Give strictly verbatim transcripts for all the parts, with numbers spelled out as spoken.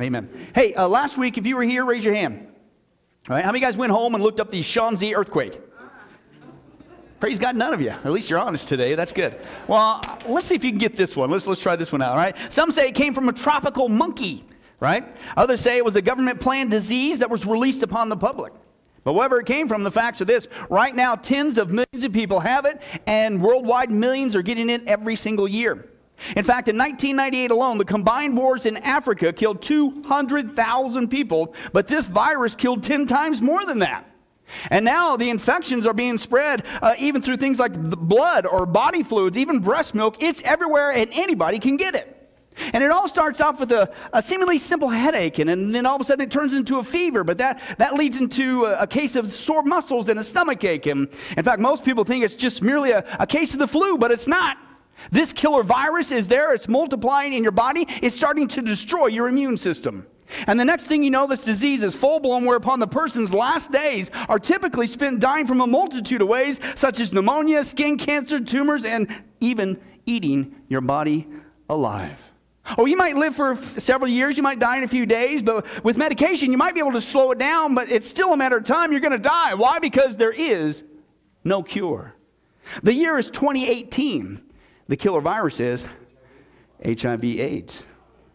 Amen. Hey, uh, last week, if you were here, raise your hand. All right, how many guys went home and looked up the Shanxi earthquake? Praise God, none of you. At least you're honest today. That's good. Well, let's see if you can get this one. Let's, let's try this one out, all right? Some say it came from a tropical monkey, right? Others say it was a government-planned disease that was released upon the public. But wherever it came from, the facts are this. Right now, tens of millions of people have it, and worldwide millions are getting it every single year. In fact, in nineteen ninety-eight alone, the combined wars in Africa killed two hundred thousand people, but this virus killed ten times more than that. And now the infections are being spread uh, even through things like the blood or body fluids, even breast milk. It's everywhere, and anybody can get it. And it all starts off with a, a seemingly simple headache, and, and then all of a sudden it turns into a fever, but that, that leads into a, a case of sore muscles and a stomach ache. And in fact, most people think it's just merely a, a case of the flu, but it's not. This killer virus is there. It's multiplying in your body. It's starting to destroy your immune system. And the next thing you know, this disease is full-blown, whereupon the person's last days are typically spent dying from a multitude of ways, such as pneumonia, skin cancer, tumors, and even eating your body alive. Oh, you might live for several years. You might die in a few days. But with medication, you might be able to slow it down, but it's still a matter of time. You're going to die. Why? Because there is no cure. The year is twenty eighteen. The killer virus is H I V AIDS.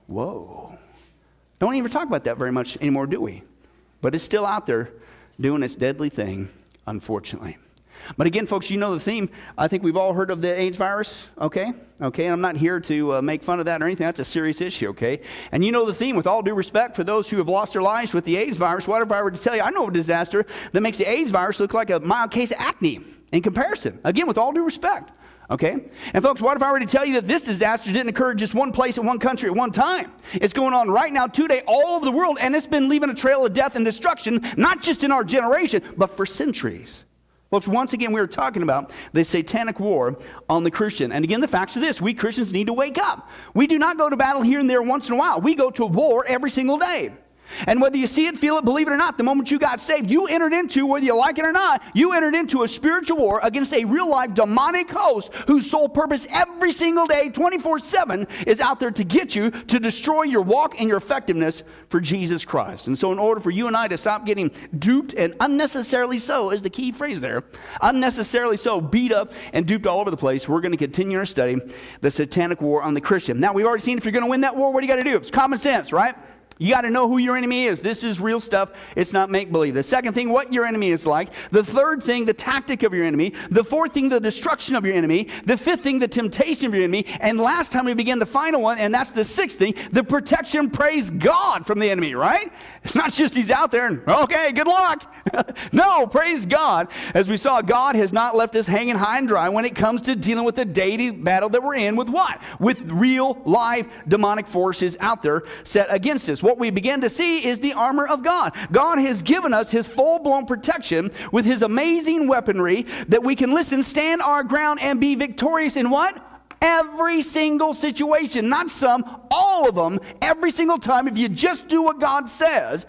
Whoa. Don't even talk about that very much anymore, do we? But it's still out there doing its deadly thing, unfortunately. But again, folks, you know the theme. I think we've all heard of the AIDS virus, okay? Okay, and I'm not here to uh, make fun of that or anything. That's a serious issue, okay? And you know the theme, with all due respect for those who have lost their lives with the AIDS virus. What if I were to tell you, I know of a disaster that makes the AIDS virus look like a mild case of acne in comparison. Again, with all due respect. Okay? And folks, what if I were to tell you that this disaster didn't occur in just one place in one country at one time? It's going on right now today all over the world, and it's been leaving a trail of death and destruction, not just in our generation, but for centuries. Folks, once again, we are talking about the satanic war on the Christian. And again, the facts are this. We Christians need to wake up. We do not go to battle here and there once in a while. We go to war every single day. And whether you see it, feel it, believe it or not, the moment you got saved, you entered into, whether you like it or not, you entered into a spiritual war against a real-life demonic host whose sole purpose every single day, twenty-four seven, is out there to get you to destroy your walk and your effectiveness for Jesus Christ. And so in order for you and I to stop getting duped, and unnecessarily so is the key phrase there, unnecessarily so, beat up and duped all over the place, we're going to continue our study, the satanic war on the Christian. Now, we've already seen if you're going to win that war, what do you got to do? It's common sense, right? You got to know who your enemy is. This is real stuff. It's not make-believe. The second thing, what your enemy is like. The third thing, the tactic of your enemy. The fourth thing, the destruction of your enemy. The fifth thing, the temptation of your enemy. And last time we began the final one, and that's the sixth thing, the protection, praise God, from the enemy, right? It's not just he's out there and, okay, good luck. No, praise God. As we saw, God has not left us hanging high and dry when it comes to dealing with the daily battle that we're in with what? With real, live, demonic forces out there set against us. What we begin to see is the armor of God. God has given us his full-blown protection with his amazing weaponry that we can, listen, stand our ground and be victorious in what? Every single situation. Not some, all of them, every single time. If you just do what God says,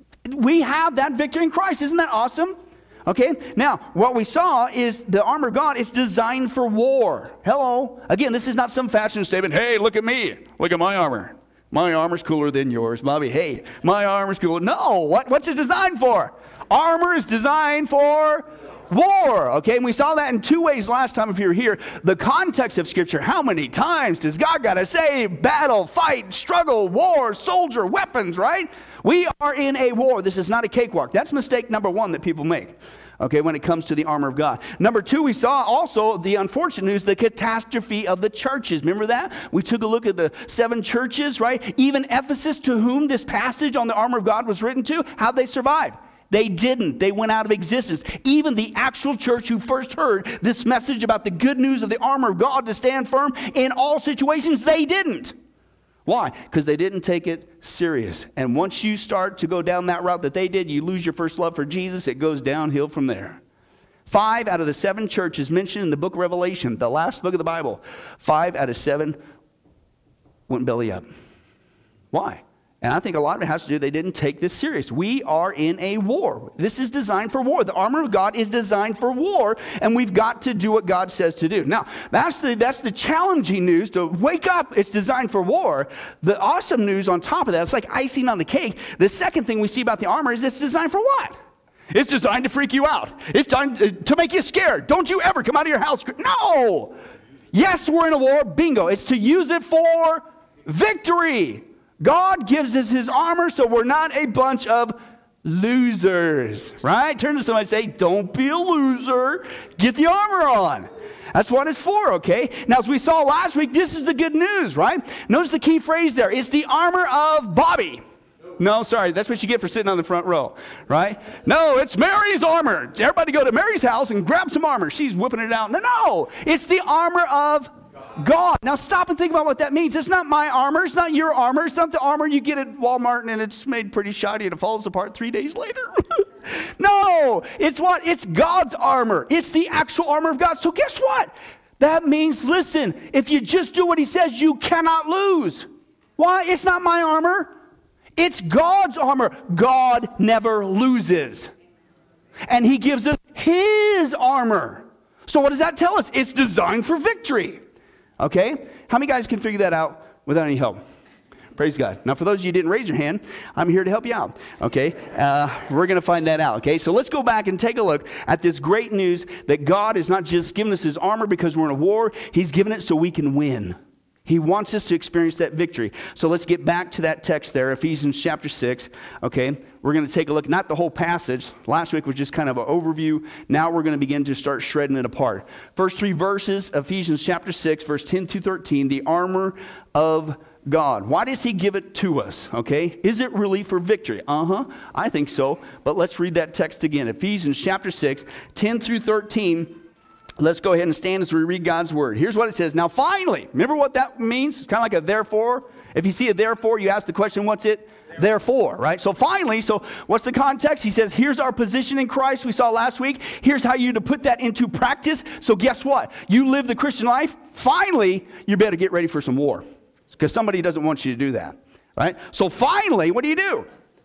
we have that victory in Christ. Isn't that awesome? Okay, now, what we saw is the armor of God is designed for war. Hello. Again, this is not some fashion statement. Hey, look at me. Look at my armor. My armor's cooler than yours, Bobby. Hey, my armor's cooler. No, what, what's it designed for? Armor is designed for war. Okay, and we saw that in two ways last time if you were here. The context of Scripture. How many times does God got to say battle, fight, struggle, war, soldier, weapons, right? We are in a war. This is not a cakewalk. That's mistake number one that people make. Okay, when it comes to the armor of God. Number two, we saw also the unfortunate news, the catastrophe of the churches. Remember that? We took a look at the seven churches, right? Even Ephesus, to whom this passage on the armor of God was written to, how'd they survive? They didn't. They went out of existence. Even the actual church who first heard this message about the good news of the armor of God to stand firm in all situations, they didn't. Why? Because they didn't take it serious. And once you start to go down that route that they did, you lose your first love for Jesus. It goes downhill from there. Five out of the seven churches mentioned in the book of Revelation, the last book of the Bible, five out of seven went belly up. Why? And I think a lot of it has to do, they didn't take this serious. We are in a war. This is designed for war. The armor of God is designed for war, and we've got to do what God says to do. Now, that's the, that's the challenging news, to wake up, it's designed for war. The awesome news on top of that, it's like icing on the cake. The second thing we see about the armor is it's designed for what? It's designed to freak you out. It's designed to make you scared. Don't you ever come out of your house. No! Yes, we're in a war. Bingo. It's to use it for victory. God gives us his armor so we're not a bunch of losers, right? Turn to somebody and say, don't be a loser. Get the armor on. That's what it's for, okay? Now, as we saw last week, this is the good news, right? Notice the key phrase there. It's the armor of Bobby. No, sorry, that's what you get for sitting on the front row, right? No, it's Mary's armor. Everybody go to Mary's house and grab some armor. She's whipping it out. No, no, it's the armor of God. Now stop and think about what that means. It's not my armor. It's not your armor. It's not the armor you get at Walmart and it's made pretty shoddy and it falls apart three days later. No, it's what? It's God's armor. It's the actual armor of God. So guess what? That means, listen, if you just do what he says, you cannot lose. Why? It's not my armor. It's God's armor. God never loses. And he gives us his armor. So what does that tell us? It's designed for victory. Okay? How many guys can figure that out without any help? Praise God. Now, for those of you who didn't raise your hand, I'm here to help you out. Okay? Uh, we're going to find that out. Okay? So let's go back and take a look at this great news that God is not just giving us his armor because we're in a war. He's given it so we can win. He wants us to experience that victory. So let's get back to that text there, Ephesians chapter six. Okay, we're going to take a look, not the whole passage. Last week was just kind of an overview. Now we're going to begin to start shredding it apart. First three verses, Ephesians chapter six, verse ten through thirteen, the armor of God. Why does he give it to us? Okay, is it really for victory? Uh-huh, I think so. But let's read that text again. Ephesians chapter six, ten through thirteen. Let's go ahead and stand as we read God's word. Here's what it says. Now finally, remember what that means? It's kind of like a therefore. If you see a therefore, you ask the question, what's it? Therefore, therefore, right? So finally, so what's the context? He says, here's our position in Christ we saw last week. Here's how you to put that into practice. So guess what? You live the Christian life. Finally, you better get ready for some war. Because somebody doesn't want you to do that, right? So finally, what do you do?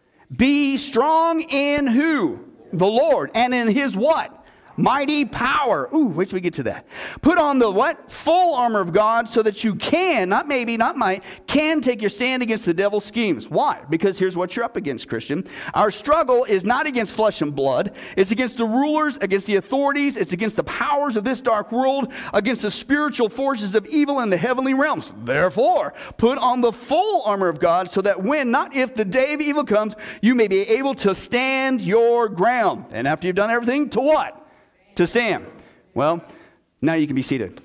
Be strong in who? The Lord. And in his what? Mighty power. Ooh, wait till we get to that. Put on the what? Full armor of God so that you can, not maybe, not might, can take your stand against the devil's schemes. Why? Because here's what you're up against, Christian. Our struggle is not against flesh and blood. It's against the rulers, against the authorities. It's against the powers of this dark world, against the spiritual forces of evil in the heavenly realms. Therefore, put on the full armor of God so that when, not if, the day of evil comes, you may be able to stand your ground. And after you've done everything, to what? To stand. Well, now you can be seated.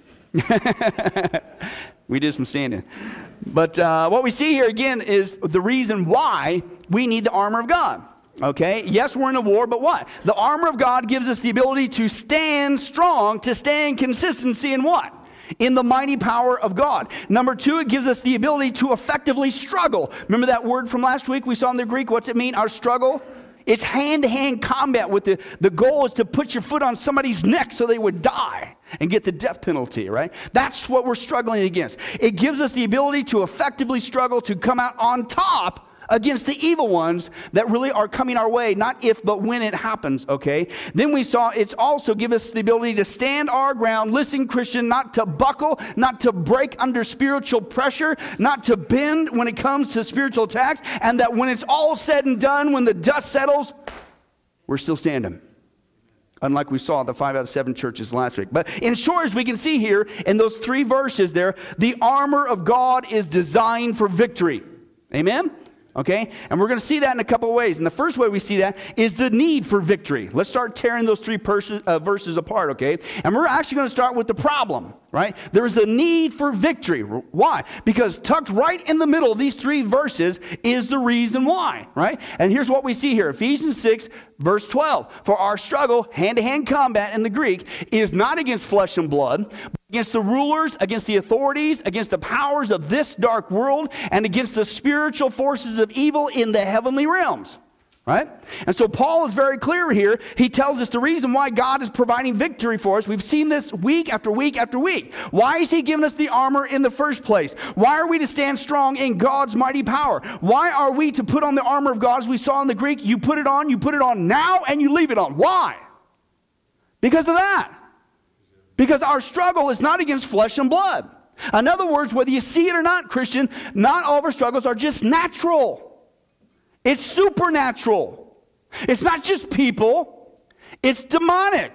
We did some standing. But uh, what we see here again is the reason why we need the armor of God. Okay? Yes, we're in a war, but what? The armor of God gives us the ability to stand strong, to stand consistency in what? In the mighty power of God. Number two, it gives us the ability to effectively struggle. Remember that word from last week we saw in the Greek? What's it mean? Our struggle? It's hand-to-hand combat with the, the goal is to put your foot on somebody's neck so they would die and get the death penalty, right? That's what we're struggling against. It gives us the ability to effectively struggle to come out on top against the evil ones that really are coming our way, not if, but when it happens, okay? Then we saw it's also give us the ability to stand our ground, listen, Christian, not to buckle, not to break under spiritual pressure, not to bend when it comes to spiritual attacks, and that when it's all said and done, when the dust settles, we're still standing. Unlike we saw the five out of seven churches last week. But in short, as we can see here, in those three verses there, the armor of God is designed for victory. Amen? Okay? And we're going to see that in a couple of ways. And the first way we see that is the need for victory. Let's start tearing those three pers- uh, verses apart, okay? And we're actually going to start with the problem, right? There is a need for victory. Why? Because tucked right in the middle of these three verses is the reason why, right? And here's what we see here. Ephesians six, verse twelve. For our struggle, hand-to-hand combat in the Greek, is not against flesh and blood, but against the rulers, against the authorities, against the powers of this dark world, and against the spiritual forces of evil in the heavenly realms. right? And so Paul is very clear here. He tells us the reason why God is providing victory for us. We've seen this week after week after week. Why is he giving us the armor in the first place? Why are we to stand strong in God's mighty power? Why are we to put on the armor of God as we saw in the Greek? You put it on, you put it on now, and you leave it on. Why? Because of that. Because our struggle is not against flesh and blood. In other words, whether you see it or not, Christian, not all of our struggles are just natural. It's supernatural. It's not just people. It's demonic.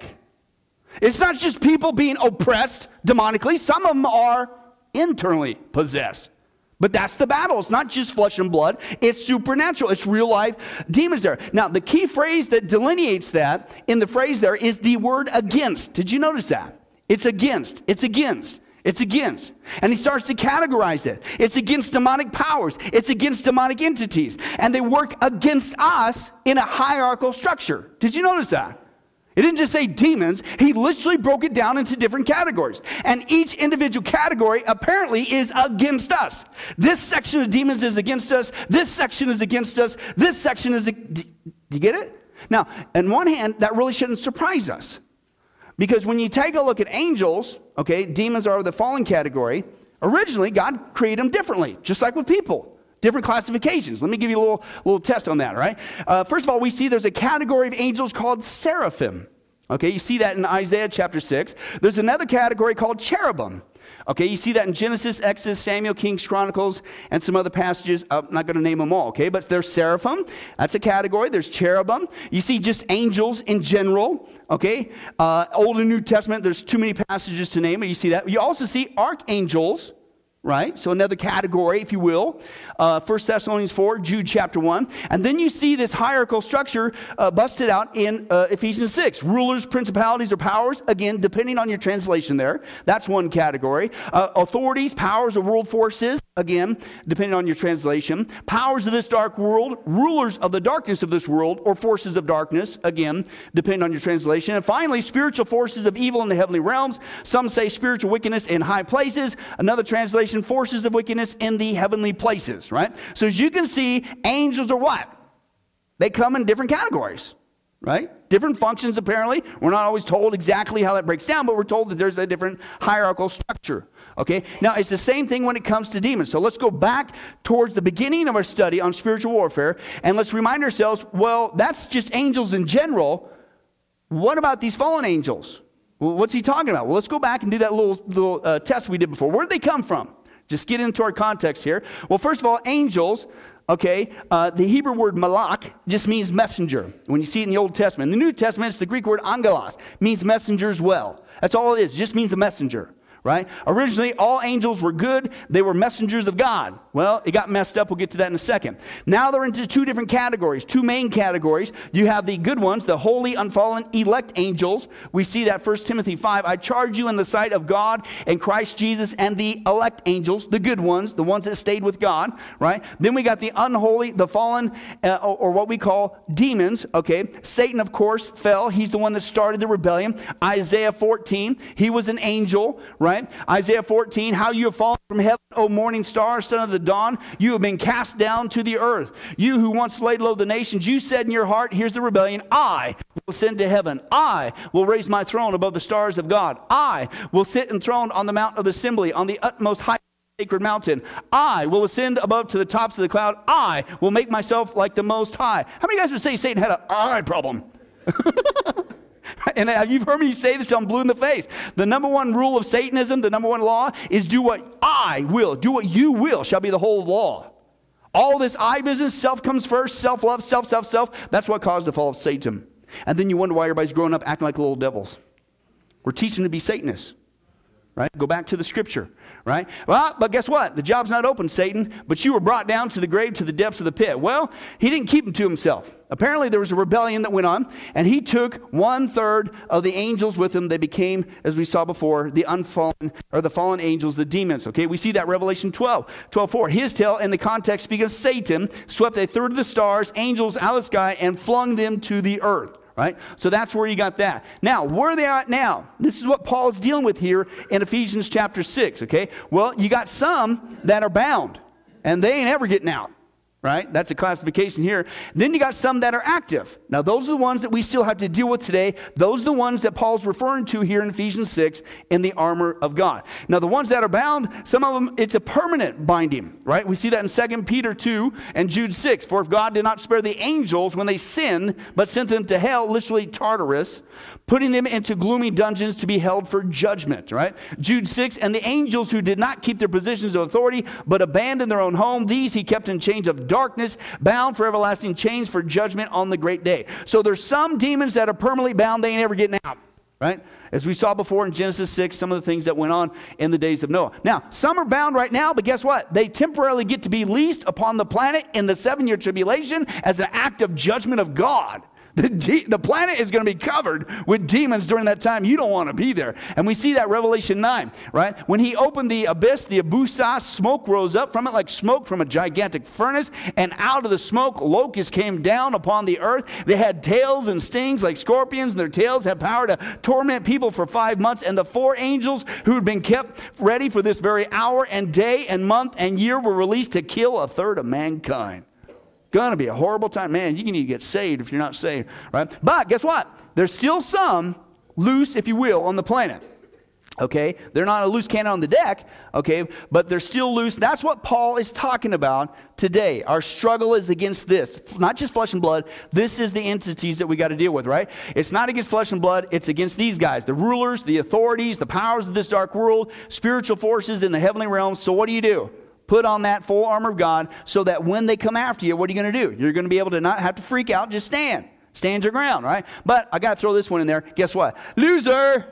It's not just people being oppressed demonically. Some of them are internally possessed. But that's the battle. It's not just flesh and blood. It's supernatural. It's real life demons there. Now, the key phrase that delineates that in the phrase there is the word against. Did you notice that? It's against. It's against. It's against. And he starts to categorize it. It's against demonic powers. It's against demonic entities. And they work against us in a hierarchical structure. Did you notice that? It didn't just say demons. He literally broke it down into different categories. And each individual category apparently is against us. This section of demons is against us. This section is against us. This section is... Do you get it? Now, on one hand, that really shouldn't surprise us. Because when you take a look at angels, okay, demons are the fallen category. Originally, God created them differently, just like with people. Different classifications. Let me give you a little, little test on that, all right? Uh, first of all, we see there's a category of angels called seraphim. Okay, you see that in Isaiah chapter six. There's another category called cherubim. Okay, you see that in Genesis, Exodus, Samuel, Kings, Chronicles, and some other passages. I'm not going to name them all, okay? But there's seraphim. That's a category. There's cherubim. You see just angels in general, okay? Uh, Old and New Testament, there's too many passages to name, but you see that. You also see archangels, right? So another category, if you will. Uh, First Thessalonians four, Jude chapter one. And then you see this hierarchical structure uh, busted out in uh, Ephesians six. Rulers, principalities, or powers, again, depending on your translation there. That's one category. Uh, authorities, powers, or world forces, again, depending on your translation. Powers of this dark world, rulers of the darkness of this world, or forces of darkness, again, depending on your translation. And finally, spiritual forces of evil in the heavenly realms. Some say spiritual wickedness in high places. Another translation, forces of wickedness in the heavenly places, right? So as you can see, angels are what? They come in different categories, right? Different functions, apparently. We're not always told exactly how that breaks down, but we're told that there's a different hierarchical structure, okay? Now, it's the same thing when it comes to demons. So let's go back towards the beginning of our study on spiritual warfare, and let's remind ourselves, well, that's just angels in general. What about these fallen angels? Well, what's he talking about? Well, let's go back and do that little, little uh, test we did before. Where did they come from? Just get into our context here. Well, first of all, angels, okay, uh, the Hebrew word malach just means messenger. When you see it in the Old Testament. In the New Testament, it's the Greek word angelos, means messenger as well. That's all it is. It just means a messenger. Right? Originally, all angels were good. They were messengers of God. Well, it got messed up. We'll get to that in a second. Now they're into two different categories, two main categories. You have the good ones, the holy, unfallen, elect angels. We see that First Timothy five. I charge you in the sight of God and Christ Jesus and the elect angels, the good ones, the ones that stayed with God. Right? Then we got the unholy, the fallen, uh, or, or what we call demons. Okay? Satan, of course, fell. He's the one that started the rebellion. Isaiah fourteen, he was an angel. Right? Isaiah fourteen, how you have fallen from heaven, O morning star, son of the dawn. You have been cast down to the earth. You who once laid low the nations, you said in your heart, here's the rebellion, I will ascend to heaven. I will raise my throne above the stars of God. I will sit enthroned on the mount of the assembly, on the utmost height of the sacred mountain. I will ascend above to the tops of the cloud. I will make myself like the Most High. How many guys would say Satan had an eye problem? And you've heard me say this till I'm blue in the face. The number one rule of Satanism, the number one law, is do what I will. Do what you will shall be the whole law. All this I business, self comes first, self-love, self, self, self. That's what caused the fall of Satan. And then you wonder why everybody's growing up acting like little devils. We're teaching to be Satanists. Right? Go back to the scripture, right? Well, but guess what? The job's not open, Satan, but you were brought down to the grave, to the depths of the pit. Well, he didn't keep him to himself. Apparently there was a rebellion that went on, and he took one third of the angels with him. They became, as we saw before, the unfallen, or the fallen angels, the demons. Okay, we see that Revelation twelve, twelve four. His tail, in the context, speaking of Satan, swept a third of the stars, angels out of the sky, and flung them to the earth. Right? So that's where you got that. Now, where are they at now? This is what Paul is dealing with here in Ephesians chapter six, okay? Well, you got some that are bound, and they ain't ever getting out, right? That's a classification here. Then you got some that are active. Now, those are the ones that we still have to deal with today. Those are the ones that Paul's referring to here in Ephesians six in the armor of God. Now, the ones that are bound, some of them, it's a permanent binding, right? We see that in Second Peter two and Jude six. For if God did not spare the angels when they sinned, but sent them to hell, literally Tartarus, putting them into gloomy dungeons to be held for judgment, right? Jude six, and the angels who did not keep their positions of authority, but abandoned their own home, these he kept in chains of darkness, bound for everlasting chains for judgment on the great day. So there's some demons that are permanently bound, they ain't ever getting out, right? As we saw before in Genesis six, some of the things that went on in the days of Noah. Now, some are bound right now, but guess what? They temporarily get to be leased upon the planet in the seven-year tribulation as an act of judgment of God. The, de- the planet is going to be covered with demons during that time. You don't want to be there. And we see that Revelation nine, right? When he opened the abyss, the abusa, smoke rose up from it like smoke from a gigantic furnace. And out of the smoke, locusts came down upon the earth. They had tails and stings like scorpions. And their tails had power to torment people for five months. And the four angels who had been kept ready for this very hour and day and month and year were released to kill a third of mankind. Gonna be a horrible time. Man, you need to get saved if you're not saved, right? But guess what? There's still some loose, if you will, on the planet. Okay? They're not a loose cannon on the deck, okay? But they're still loose. That's what Paul is talking about today. Our struggle is against this. Not just flesh and blood. This is the entities that we got to deal with, right? It's not against flesh and blood. It's against these guys. The rulers, the authorities, the powers of this dark world, spiritual forces in the heavenly realms. So what do you do? Put on that full armor of God so that when they come after you, what are you going to do? You're going to be able to not have to freak out. Just stand. Stand your ground, right? But I got to throw this one in there. Guess what? Loser.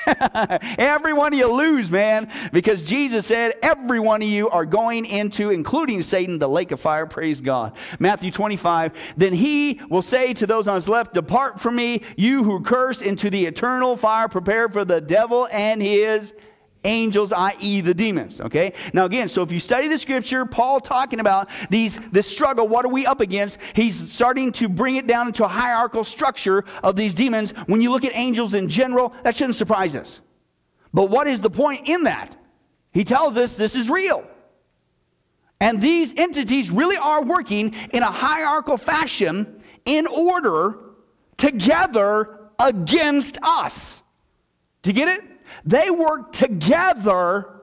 Every one of you lose, man. Because Jesus said every one of you are going into, including Satan, the lake of fire. Praise God. Matthew twenty-five. Then he will say to those on his left, depart from me, you who curse, into the eternal fire prepared for the devil and his angels, that is the demons, okay? Now again, so if you study the scripture, Paul talking about these, this struggle, what are we up against? He's starting to bring it down into a hierarchical structure of these demons. When you look at angels in general, that shouldn't surprise us. But what is the point in that? He tells us this is real. And these entities really are working in a hierarchical fashion in order together against us. Do you get it? They work together.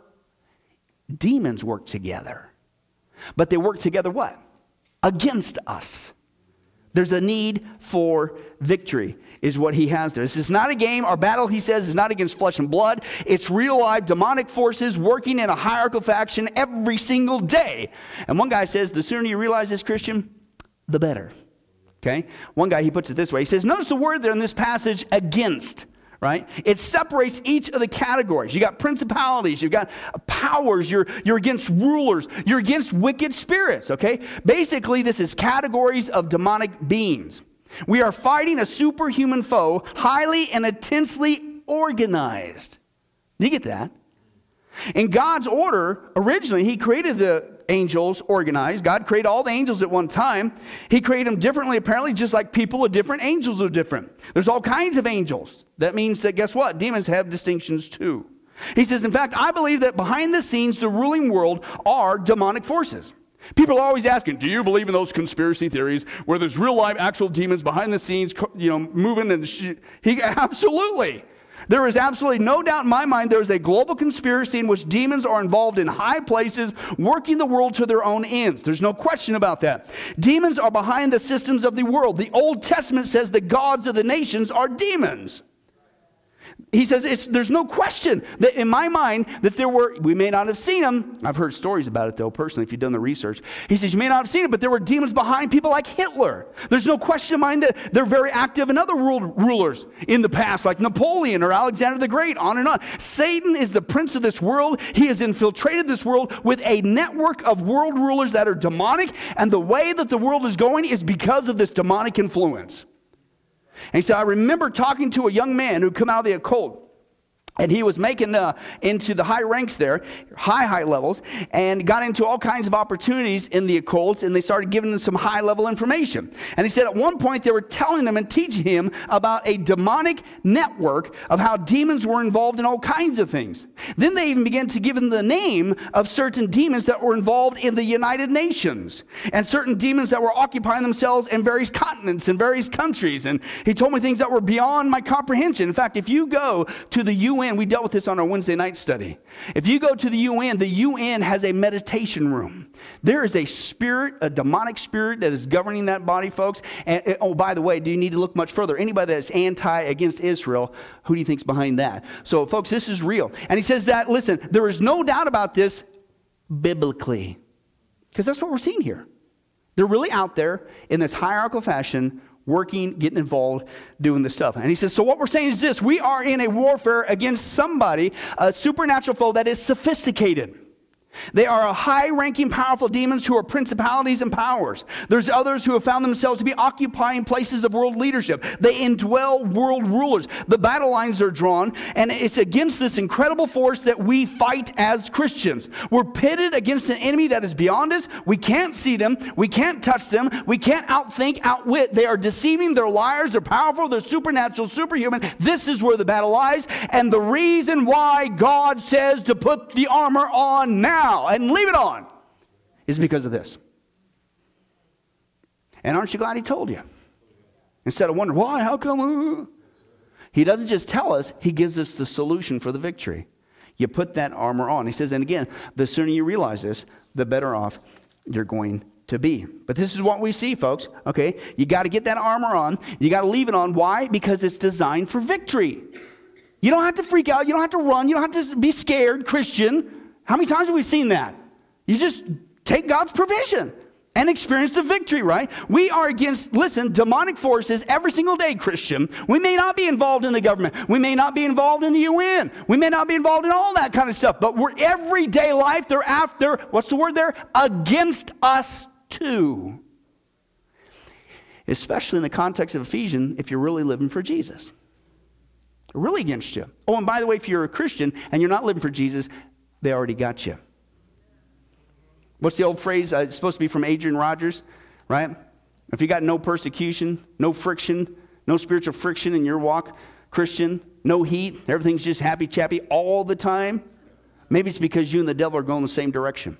Demons work together. But they work together what? Against us. There's a need for victory is what he has there. This is not a game. Our battle, he says, is not against flesh and blood. It's real life demonic forces working in a hierarchical faction every single day. And one guy says, the sooner you realize this, Christian, the better. Okay? One guy, he puts it this way. He says, notice the word there in this passage, against. Right? It separates each of the categories. You got principalities, you've got powers, you're, you're against rulers, you're against wicked spirits, okay? Basically, this is categories of demonic beings. We are fighting a superhuman foe, highly and intensely organized. Do you get that? In God's order, originally, he created the angels organized. God created all the angels at one time. He created them differently, apparently, just like people are different, angels are different. There's all kinds of angels. That means that, guess what? Demons have distinctions too. He says, in fact, I believe that behind the scenes, the ruling world are demonic forces. People are always asking, do you believe in those conspiracy theories where there's real life, actual demons behind the scenes, you know, moving? And sh- he, absolutely. There is absolutely no doubt in my mind there is a global conspiracy in which demons are involved in high places, working the world to their own ends. There's no question about that. Demons are behind the systems of the world. The Old Testament says the gods of the nations are demons. He says it's, there's no question that in my mind that there were, we may not have seen them. I've heard stories about it though personally if you've done the research. He says you may not have seen it, but there were demons behind people like Hitler. There's no question in mind that they're very active in other world rulers in the past like Napoleon or Alexander the Great, on and on. Satan is the prince of this world. He has infiltrated this world with a network of world rulers that are demonic, and the way that the world is going is because of this demonic influence. And he said, I remember talking to a young man who come out of the occult. And he was making uh, into the high ranks there, high, high levels, and got into all kinds of opportunities in the occults, and they started giving them some high-level information. And he said at one point they were telling him and teaching him about a demonic network of how demons were involved in all kinds of things. Then they even began to give him the name of certain demons that were involved in the United Nations, and certain demons that were occupying themselves in various continents and various countries. And he told me things that were beyond my comprehension. In fact, if you go to the U N, we dealt with this on our Wednesday night study. If you go to the U N, the U N has a meditation room. There is a spirit, a demonic spirit that is governing that body, folks. And oh, by the way, do you need to look much further? Anybody that's anti against Israel, who do you think's behind that? So, folks, this is real. And he says that, listen, there is no doubt about this biblically, because that's what we're seeing here. They're really out there in this hierarchical fashion, working, getting involved, doing this stuff. And he says, so what we're saying is this: we are in a warfare against somebody, a supernatural foe that is sophisticated. They are a high-ranking, powerful demons who are principalities and powers. There's others who have found themselves to be occupying places of world leadership. They indwell world rulers. The battle lines are drawn, and it's against this incredible force that we fight as Christians. We're pitted against an enemy that is beyond us. We can't see them. We can't touch them. We can't outthink, outwit. They are deceiving. They're liars. They're powerful. They're supernatural, superhuman. This is where the battle lies, and the reason why God says to put the armor on now and leave it on is because of this. And aren't you glad he told you? Instead of wondering, why, how come? He doesn't just tell us, he gives us the solution for the victory. You put that armor on. He says, and again, the sooner you realize this, the better off you're going to be. But this is what we see, folks. Okay, you got to get that armor on. You got to leave it on. Why? Because it's designed for victory. You don't have to freak out. You don't have to run. You don't have to be scared, Christian. How many times have we seen that? You just take God's provision and experience the victory, right? We are against, listen, demonic forces every single day, Christian. We may not be involved in the government. We may not be involved in the U N. We may not be involved in all that kind of stuff. But we're everyday life, they're after, what's the word there? Against us too. Especially in the context of Ephesians, if you're really living for Jesus. Really against you. Oh, and by the way, if you're a Christian and you're not living for Jesus, they already got you. What's the old phrase? Uh, it's supposed to be from Adrian Rogers, right? If you got no persecution, no friction, no spiritual friction in your walk, Christian, no heat, everything's just happy chappy all the time, maybe it's because you and the devil are going the same direction,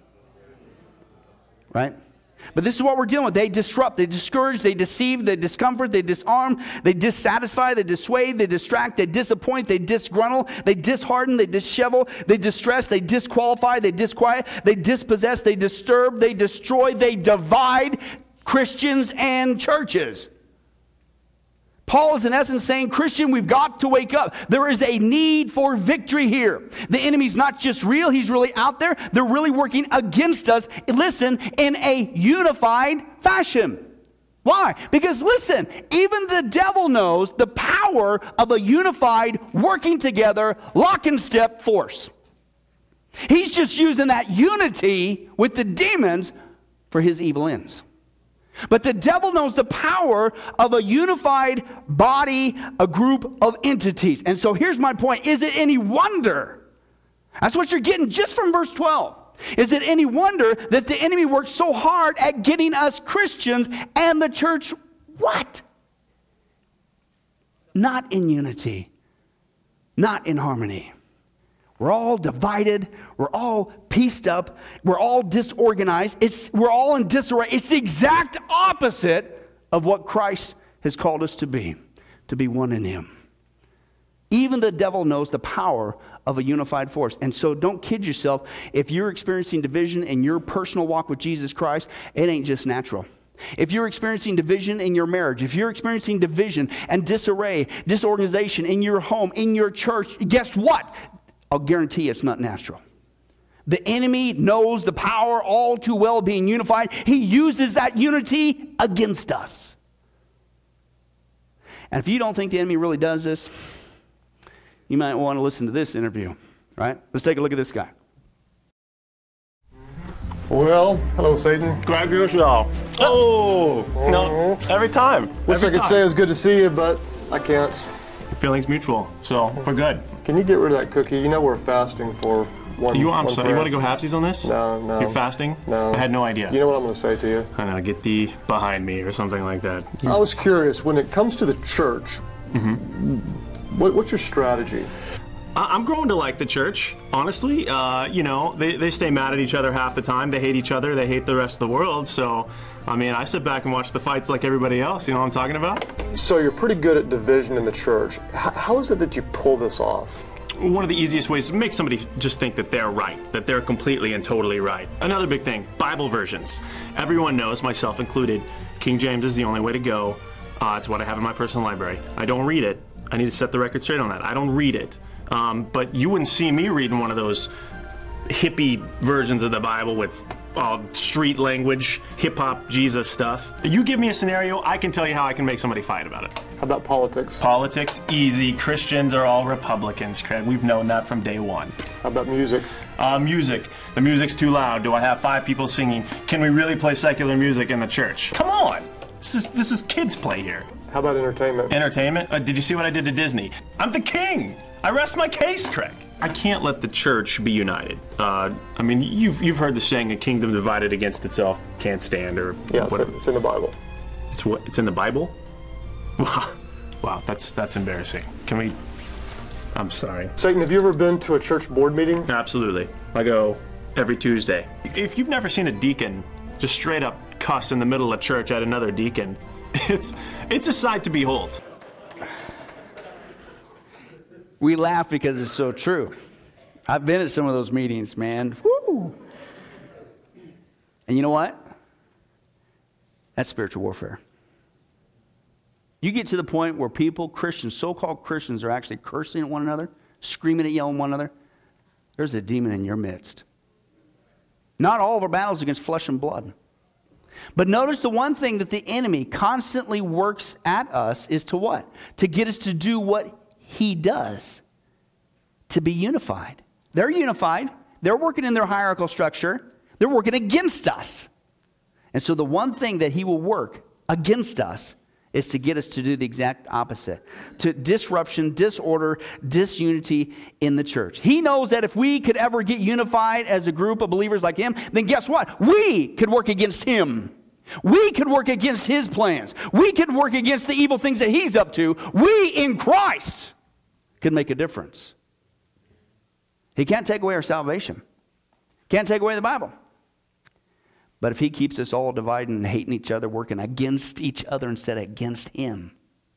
right? But this is what we're dealing with. They disrupt, they discourage, they deceive, they discomfort, they disarm, they dissatisfy, they dissuade, they distract, they disappoint, they disgruntle, they dishearten, they dishevel, they distress, they disqualify, they disquiet, they dispossess, they disturb, they destroy, they divide Christians and churches. Paul is in essence saying, Christian, we've got to wake up. There is a need for victory here. The enemy's not just real, he's really out there. They're really working against us, listen, in a unified fashion. Why? Because listen, even the devil knows the power of a unified, working together, lock and step force. He's just using that unity with the demons for his evil ends. But the devil knows the power of a unified body, a group of entities. And so here's my point. Is it any wonder? That's what you're getting just from verse twelve. Is it any wonder that the enemy works so hard at getting us Christians and the church, what? Not in unity, not in harmony. We're all divided. We're all pieced up. We're all disorganized. It's, we're all in disarray. It's the exact opposite of what Christ has called us to be, to be one in him. Even the devil knows the power of a unified force. And so don't kid yourself. If you're experiencing division in your personal walk with Jesus Christ, it ain't just natural. If you're experiencing division in your marriage, if you're experiencing division and disarray, disorganization in your home, in your church, guess what? I'll guarantee it's not natural. The enemy knows the power all too well being unified. He uses that unity against us. And if you don't think the enemy really does this, you might want to listen to this interview, right? Let's take a look at this guy. Well, hello, Satan. Grab your shell. Oh, Uh-huh. no, every time. Wish every I could time. say it was good to see you, but I can't. The feeling's mutual, so we're good. Can you get rid of that cookie? You know we're fasting for one. You, I'm one sorry, you prayer. want to go halvesies on this? No, no. You're fasting? No. I had no idea. You know what I'm going to say to you? I know, get thee behind me or something like that. I was curious, when it comes to the church, Mm-hmm. what, what's your strategy? I- I'm growing to like the church, honestly. Uh, you know, they, they stay mad at each other half the time. They hate each other. They hate the rest of the world. So, I mean, I sit back and watch the fights like everybody else. You know what I'm talking about? So you're pretty good at division in the church. H- how is it that you pull this off? One of the easiest ways to make somebody just think that they're right, that they're completely and totally right. Another big thing, Bible versions. Everyone knows, myself included, King James is the only way to go. Uh, it's what I have in my personal library. I don't read it. I need to set the record straight on that. I don't read it. Um, but you wouldn't see me reading one of those hippie versions of the Bible with all street language, hip-hop, Jesus stuff. You give me a scenario, I can tell you how I can make somebody fight about it. How about politics? Politics, easy. Christians are all Republicans, Craig. We've known that from day one. How about music? Uh, music. The music's too loud. Do I have five people singing? Can we really play secular music in the church? Come on! This is, this is kids' play here. How about entertainment? Entertainment? Uh, did you see what I did to Disney? I'm the king! I rest my case, Craig. I can't let the church be united. Uh, I mean, you've you've heard the saying, "A kingdom divided against itself can't stand," or Yeah, it's, whatever. it's in the Bible. It's what? It's in the Bible? Wow, wow, that's that's embarrassing. Can we? I'm sorry. Satan, have you ever been to a church board meeting? Absolutely. I go every Tuesday. If you've never seen a deacon just straight up cuss in the middle of church at another deacon, it's it's a sight to behold. We laugh because it's so true. I've been at some of those meetings, man. Woo! And you know what? That's spiritual warfare. You get to the point where people, Christians, so-called Christians, are actually cursing at one another, screaming at yelling at one another. There's a demon in your midst. Not all of our battles against flesh and blood. But notice the one thing that the enemy constantly works at us is to what? To get us to do what he does, to be unified. They're unified. They're working in their hierarchical structure. They're working against us. And so the one thing that he will work against us is to get us to do the exact opposite. To disruption, disorder, disunity in the church. He knows that if we could ever get unified as a group of believers like him, then guess what? We could work against him. We could work against his plans. We could work against the evil things that he's up to. We in Christ could make a difference. He can't take away our salvation. Can't take away the Bible. But if he keeps us all divided and hating each other, working against each other instead of against him,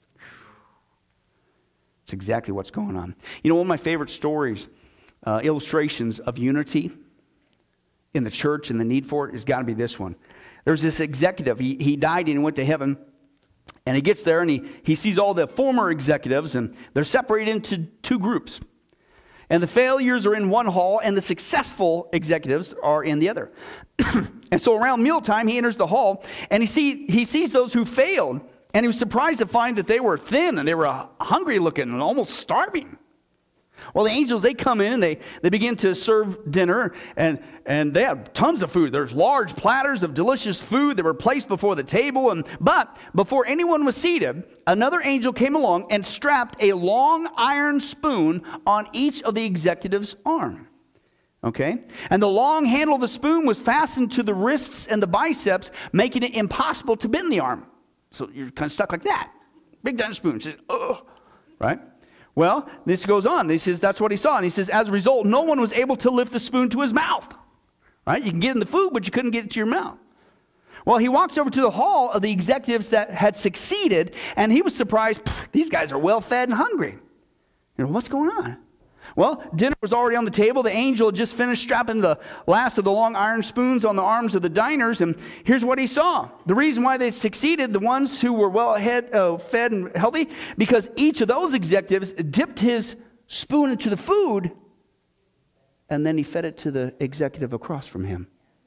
it's exactly what's going on. You know, one of my favorite stories, uh, illustrations of unity in the church and the need for it has got to be this one. There's this executive. He, he died and he went to heaven. And he gets there and he, he sees all the former executives, and they're separated into two groups. And the failures are in one hall, and the successful executives are in the other. And so around mealtime, he enters the hall, and he, see, he sees those who failed. And he was surprised to find that they were thin, and they were hungry looking, and almost starving. Well, the angels, they come in, and they, they begin to serve dinner, and, and they have tons of food. There's large platters of delicious food that were placed before the table. And but before anyone was seated, another angel came along and strapped a long iron spoon on each of the executives' arm. Okay? And the long handle of the spoon was fastened to the wrists and the biceps, making it impossible to bend the arm. So you're kind of stuck like that. Big giant spoon. Says, ugh. Right? Well, this goes on. He says that's what he saw. And he says, as a result, no one was able to lift the spoon to his mouth. Right? You can get in the food, but you couldn't get it to your mouth. Well, he walks over to the hall of the executives that had succeeded, and he was surprised. These guys are well fed and hungry. You know, what's going on? Well, dinner was already on the table. The angel had just finished strapping the last of the long iron spoons on the arms of the diners, and here's what he saw. The reason why they succeeded, the ones who were well ahead, uh, fed and healthy, because each of those executives dipped his spoon into the food, and then he fed it to the executive across from him.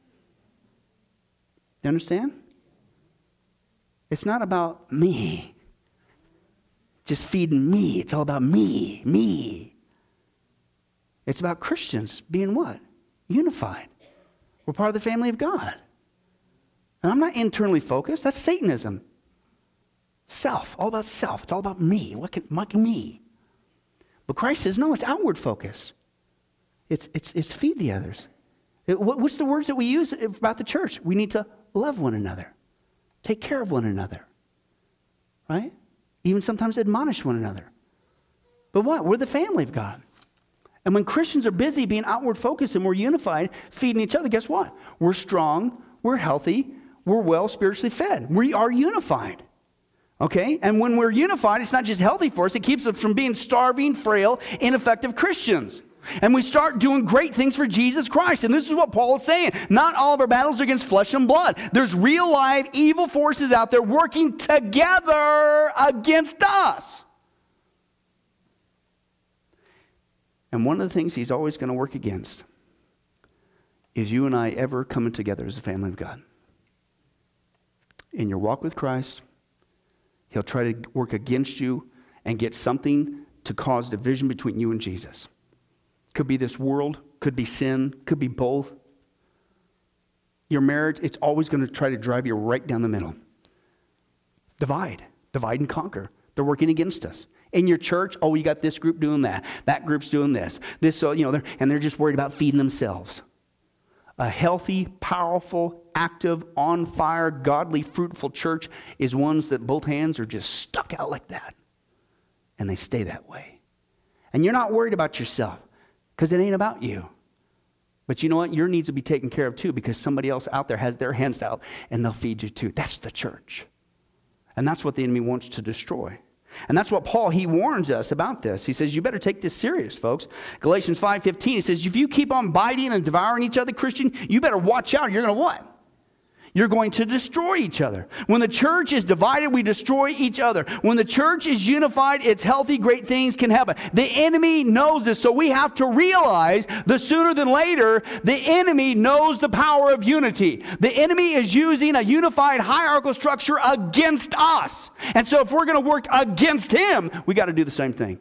You understand? It's not about me. Just feeding me. It's all about me, me. It's about Christians being what? Unified. We're part of the family of God. And I'm not internally focused. That's Satanism. Self. All about self. It's all about me. What can, what can me? But Christ says, no, it's outward focus. It's, it's, it's feed the others. It, what, what's the words that we use about the church? We need to love one another. Take care of one another. Right? Even sometimes admonish one another. But what? We're the family of God. And when Christians are busy being outward focused and we're unified, feeding each other, guess what? We're strong, we're healthy, we're well spiritually fed. We are unified. Okay? And when we're unified, it's not just healthy for us, it keeps us from being starving, frail, ineffective Christians. And we start doing great things for Jesus Christ. And this is what Paul is saying. Not all of our battles are against flesh and blood. There's real live evil forces out there working together against us. And one of the things he's always going to work against is you and I ever coming together as a family of God. In your walk with Christ, he'll try to work against you and get something to cause division between you and Jesus. Could be this world, could be sin, could be both. Your marriage, it's always going to try to drive you right down the middle. Divide, divide and conquer. They're working against us. In your church, oh, you got this group doing that. That group's doing this. This, so you know, they're, and they're just worried about feeding themselves. A healthy, powerful, active, on fire, godly, fruitful church is ones that both hands are just stuck out like that. And they stay that way. And you're not worried about yourself because it ain't about you. But you know what? Your needs will be taken care of too because somebody else out there has their hands out and they'll feed you too. That's the church. And that's what the enemy wants to destroy. And that's what Paul, he warns us about this. He says, you better take this serious, folks. Galatians five fifteen, he says, if you keep on biting and devouring each other, Christian, you better watch out. You're going to what? You're going to destroy each other. When the church is divided, we destroy each other. When the church is unified, it's healthy, great things can happen. The enemy knows this, so we have to realize that sooner than later, the enemy knows the power of unity. The enemy is using a unified hierarchical structure against us. And so if we're going to work against him, we got to do the same thing.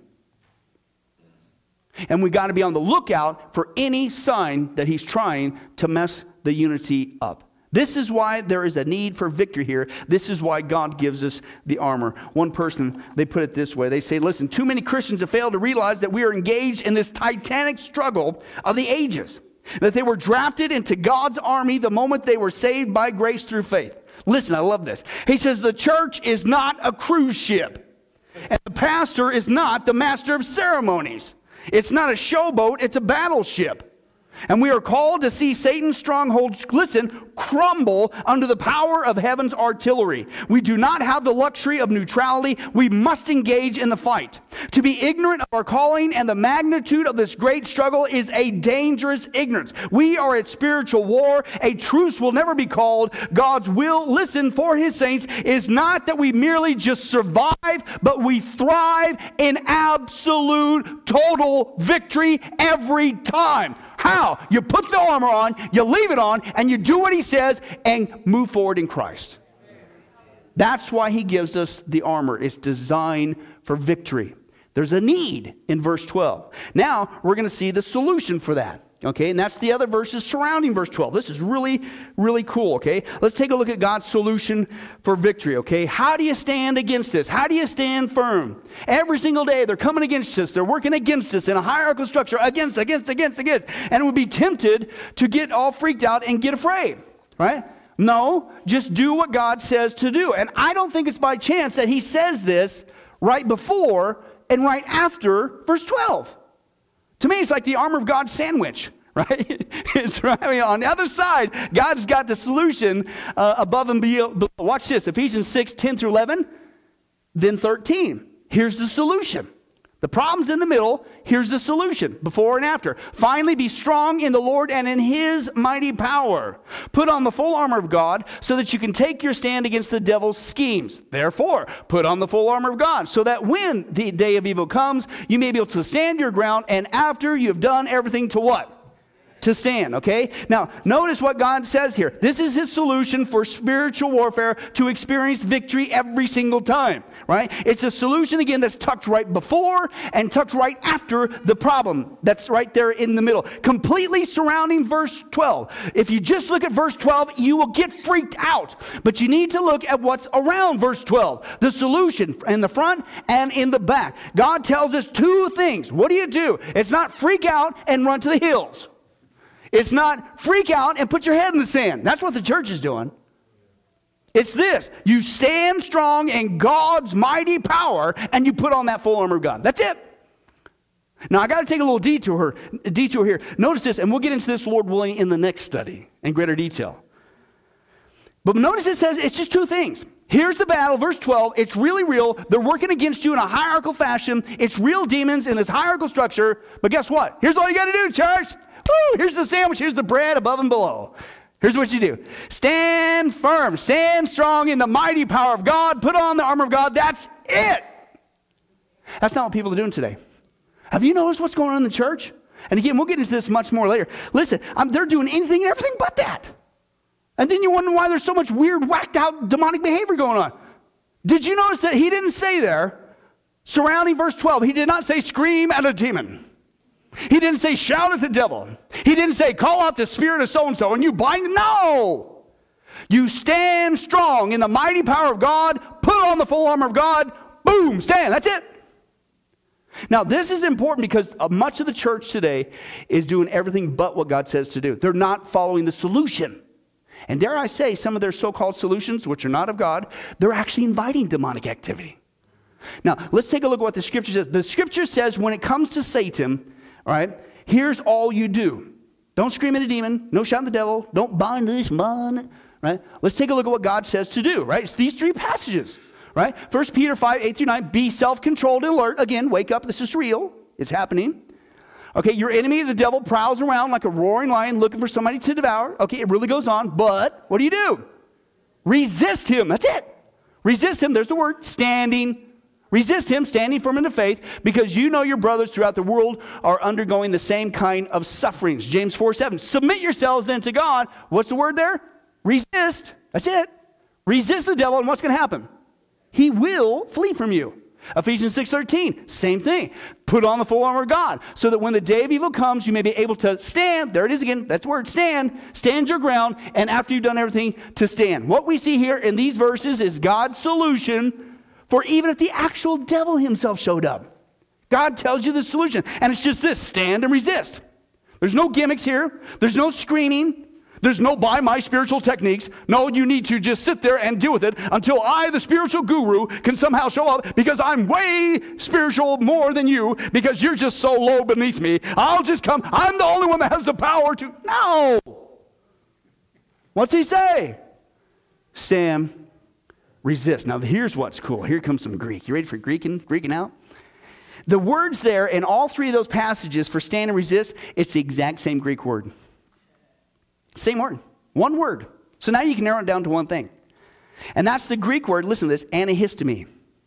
And we got to be on the lookout for any sign that he's trying to mess the unity up. This is why there is a need for victory here. This is why God gives us the armor. One person, they put it this way. They say, listen, too many Christians have failed to realize that we are engaged in this titanic struggle of the ages. That they were drafted into God's army the moment they were saved by grace through faith. Listen, I love this. He says the church is not a cruise ship. And the pastor is not the master of ceremonies. It's not a showboat, it's a battleship. And we are called to see Satan's strongholds, listen, crumble under the power of heaven's artillery. We do not have the luxury of neutrality. We must engage in the fight. To be ignorant of our calling and the magnitude of this great struggle is a dangerous ignorance. We are at spiritual war. A truce will never be called. God's will, listen, for his saints is not that we merely just survive, but we thrive in absolute, total victory every time. How? You put the armor on, you leave it on, and you do what he says and move forward in Christ. That's why he gives us the armor. It's designed for victory. There's a need in verse twelve. Now, we're going to see the solution for that. Okay, and that's the other verses surrounding verse twelve. This is really, really cool, okay? Let's take a look at God's solution for victory, okay? How do you stand against this? How do you stand firm? Every single day, they're coming against us. They're working against us in a hierarchical structure, against, against, against, against. And we'd be tempted to get all freaked out and get afraid, right? No, just do what God says to do. And I don't think it's by chance that he says this right before and right after verse twelve. To me, it's like the armor of God sandwich, right? It's right. I mean, on the other side, God's got the solution uh, above and below. Watch this, Ephesians six, ten through eleven, then thirteen. Here's the solution. The problem's in the middle. Here's the solution, before and after. Finally, be strong in the Lord and in his mighty power. Put on the full armor of God so that you can take your stand against the devil's schemes. Therefore, put on the full armor of God so that when the day of evil comes, you may be able to stand your ground, and after you've done everything to what? to stand, okay? Now, notice what God says here. This is his solution for spiritual warfare to experience victory every single time, right? It's a solution, again, that's tucked right before and tucked right after the problem. That's right there in the middle. Completely surrounding verse twelve. If you just look at verse twelve, you will get freaked out. But you need to look at what's around verse twelve. The solution in the front and in the back. God tells us two things. What do you do? It's not freak out and run to the hills. It's not freak out and put your head in the sand. That's what the church is doing. It's this. You stand strong in God's mighty power and you put on that full armor of God. That's it. Now, I got to take a little detour, detour here. Notice this, and we'll get into this, Lord willing, in the next study in greater detail. But notice it says it's just two things. Here's the battle, verse twelve. It's really real. They're working against you in a hierarchical fashion. It's real demons in this hierarchical structure. But guess what? Here's all you got to do, church. Woo, here's the sandwich. Here's the bread above and below. Here's what you do. Stand firm. Stand strong in the mighty power of God. Put on the armor of God. That's it. That's not what people are doing today. Have you noticed what's going on in the church? And again, we'll get into this much more later. Listen, um, they're doing anything and everything but that. And then you wonder why there's so much weird, whacked out demonic behavior going on. Did you notice that he didn't say there, surrounding verse twelve, he did not say scream at a demon. He didn't say shout at the devil. He didn't say call out the spirit of so-and-so and you bind him. No. You stand strong in the mighty power of God, put on the full armor of God, boom, stand. That's it. Now, this is important because much of the church today is doing everything but what God says to do. They're not following the solution. And dare I say, some of their so-called solutions, which are not of God, they're actually inviting demonic activity. Now, let's take a look at what the scripture says. The scripture says when it comes to Satan, all right, here's all you do. Don't scream at a demon. No shout at the devil. Don't bind this man. Right? Let's take a look at what God says to do. Right? It's these three passages. Right? First Peter five, eight through nine. Be self-controlled and alert. Again, wake up. This is real. It's happening. Okay, your enemy, the devil, prowls around like a roaring lion looking for somebody to devour. Okay, it really goes on. But what do you do? Resist him. That's it. Resist him. There's the word. Standing. Resist him, standing firm in the faith, because you know your brothers throughout the world are undergoing the same kind of sufferings. James four seven. Submit yourselves then to God. What's the word there? Resist. That's it. Resist the devil, and what's going to happen? He will flee from you. Ephesians six thirteen. Same thing. Put on the full armor of God, so that when the day of evil comes, you may be able to stand. There it is again. That's the word, stand. Stand your ground, and after you've done everything, to stand. What we see here in these verses is God's solution for even if the actual devil himself showed up. God tells you the solution. And it's just this, stand and resist. There's no gimmicks here. There's no screaming. There's no buy my spiritual techniques. No, you need to just sit there and deal with it until I, the spiritual guru, can somehow show up because I'm way spiritual more than you because you're just so low beneath me. I'll just come. I'm the only one that has the power to. No. What's he say? Stand. Resist. Now, here's what's cool. Here comes some Greek. You ready for Greeking, Greeking out? The words there in all three of those passages for stand and resist, it's the exact same Greek word. Same word. One word. So now you can narrow it down to one thing. And that's the Greek word, listen to this, anahistemi.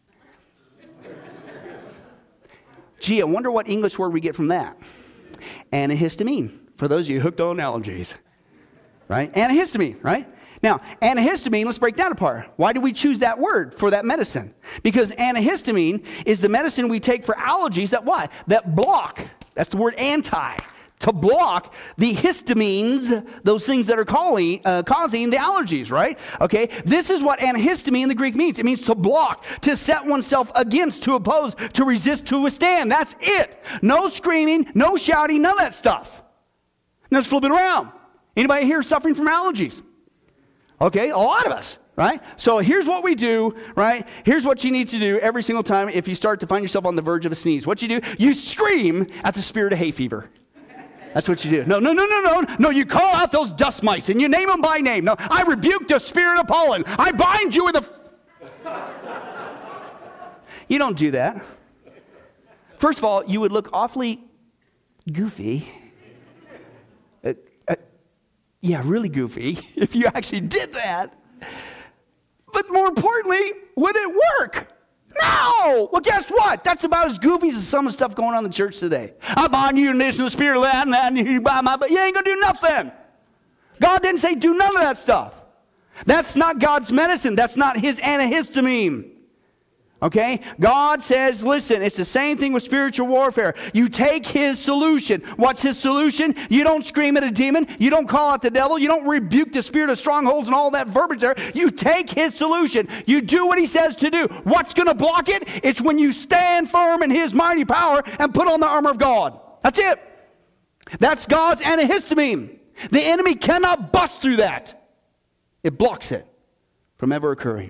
Gee, I wonder what English word we get from that. Antihistamine. For those of you hooked on allergies. Right? Antihistamine, right? Now, antihistamine, let's break that apart. Why do we choose that word for that medicine? Because antihistamine is the medicine we take for allergies that what? That block. That's the word anti. To block the histamines, those things that are calling, uh, causing the allergies, right? Okay, this is what antihistamine in the Greek means. It means to block, to set oneself against, to oppose, to resist, to withstand. That's it. No screaming, no shouting, none of that stuff. Now let's flip it around. Anybody here suffering from allergies? Okay, a lot of us, right? So here's what we do, right? Here's what you need to do every single time if you start to find yourself on the verge of a sneeze. What you do, you scream at the spirit of hay fever. That's what you do. No, no, no, no, no. No, you call out those dust mites and you name them by name. No, I rebuke the spirit of pollen. I bind you with a... You don't do that. First of all, you would look awfully goofy. Uh, uh, yeah, really goofy if you actually did that. But more importantly, would it work? No! Well, guess what? That's about as goofy as some of the stuff going on in the church today. I bind you in this and the spirit of that and that, and you buy my, but you ain't going to do nothing. God didn't say do none of that stuff. That's not God's medicine. That's not his antihistamine. Okay? God says, listen, it's the same thing with spiritual warfare. You take his solution. What's his solution? You don't scream at a demon. You don't call out the devil. You don't rebuke the spirit of strongholds and all that verbiage there. You take his solution. You do what he says to do. What's going to block it? It's when you stand firm in his mighty power and put on the armor of God. That's it. That's God's antihistamine. The enemy cannot bust through that. It blocks it from ever occurring.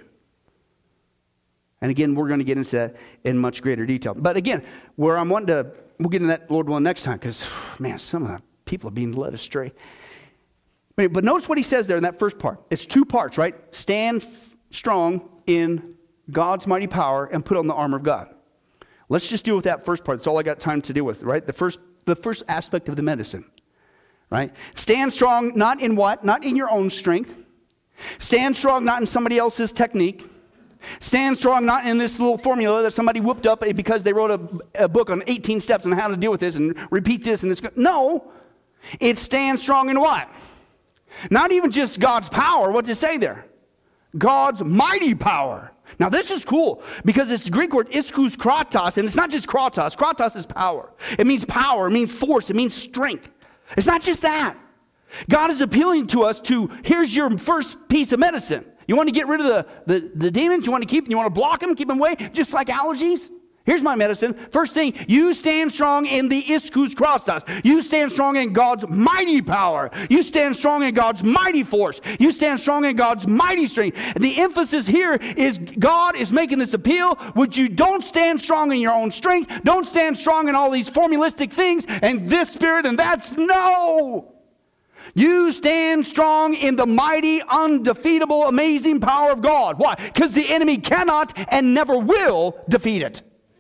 And again, we're going to get into that in much greater detail. But again, where I'm wanting to, we'll get into that, Lord willing, next time, because, man, some of the people are being led astray. But, but notice what he says there in that first part. It's two parts, right? Stand f- strong in God's mighty power and put on the armor of God. Let's just deal with that first part. That's all I got time to deal with, right? The first, the first aspect of the medicine, right? Stand strong, not in what? Not in your own strength. Stand strong, not in somebody else's technique. Stand strong, not in this little formula that somebody whooped up because they wrote a, a book on eighteen steps on how to deal with this and repeat this and this. No, it stands strong in what? Not even just God's power. What does it say there? God's mighty power. Now this is cool because it's the Greek word ischus kratos, and it's not just kratos. Kratos is power. It means power. It means force. It means strength. It's not just that. God is appealing to us to, here's your first piece of medicine. You want to get rid of the, the, the demons? You want to keep them? You want to block them? Keep them away? Just like allergies? Here's my medicine. First thing, you stand strong in the ischus kratos. You stand strong in God's mighty power. You stand strong in God's mighty force. You stand strong in God's mighty strength. And the emphasis here is God is making this appeal. Would you don't stand strong in your own strength. Don't stand strong in all these formulistic things and this spirit and that's no. You stand strong in the mighty, undefeatable, amazing power of God. Why? Because the enemy cannot and never will defeat it.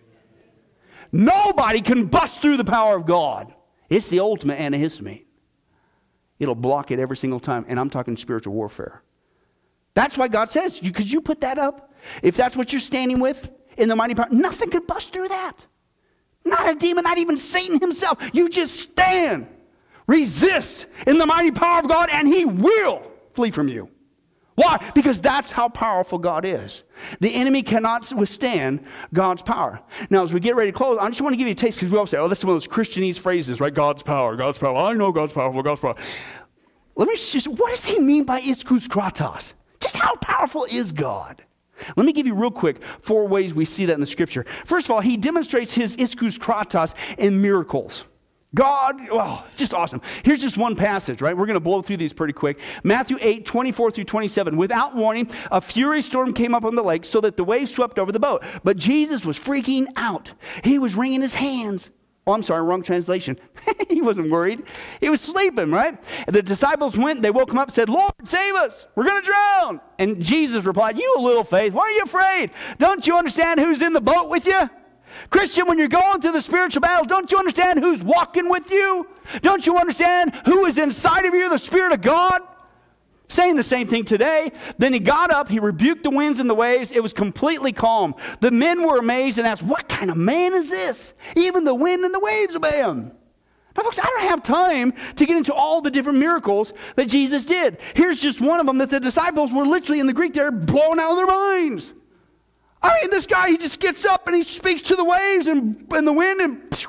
Nobody can bust through the power of God. It's the ultimate antihistamine. It'll block it every single time. And I'm talking spiritual warfare. That's why God says, because you, you put that up, if that's what you're standing with in the mighty power, nothing could bust through that. Not a demon, not even Satan himself. You just stand. Resist in the mighty power of God, and he will flee from you. Why? Because that's how powerful God is. The enemy cannot withstand God's power. Now, as we get ready to close, I just want to give you a taste, because we all say, oh, that's one of those Christianese phrases, right? God's power, God's power. I know God's powerful, God's power. Let me just, what does he mean by ischus kratos? Just how powerful is God? Let me give you real quick four ways we see that in the scripture. First of all, he demonstrates his ischus kratos in miracles. God, oh, just awesome. Here's just one passage, right? We're going to blow through these pretty quick. Matthew eight, twenty-four through twenty-seven. Without warning, a furious storm came up on the lake so that the waves swept over the boat. But Jesus was freaking out. He was wringing his hands. Oh, I'm sorry, wrong translation. He wasn't worried. He was sleeping, right? And the disciples went, they woke him up and said, Lord, save us. We're going to drown. And Jesus replied, you of little faith, why are you afraid? Don't you understand who's in the boat with you? Christian, when you're going through the spiritual battle, don't you understand who's walking with you? Don't you understand who is inside of you, the Spirit of God? Saying the same thing today. Then he got up, he rebuked the winds and the waves. It was completely calm. The men were amazed and asked, what kind of man is this? Even the wind and the waves obey him. Now, folks, I don't have time to get into all the different miracles that Jesus did. Here's just one of them that the disciples were literally, in the Greek there, blown out of their minds. I mean, this guy, he just gets up and he speaks to the waves and, and the wind and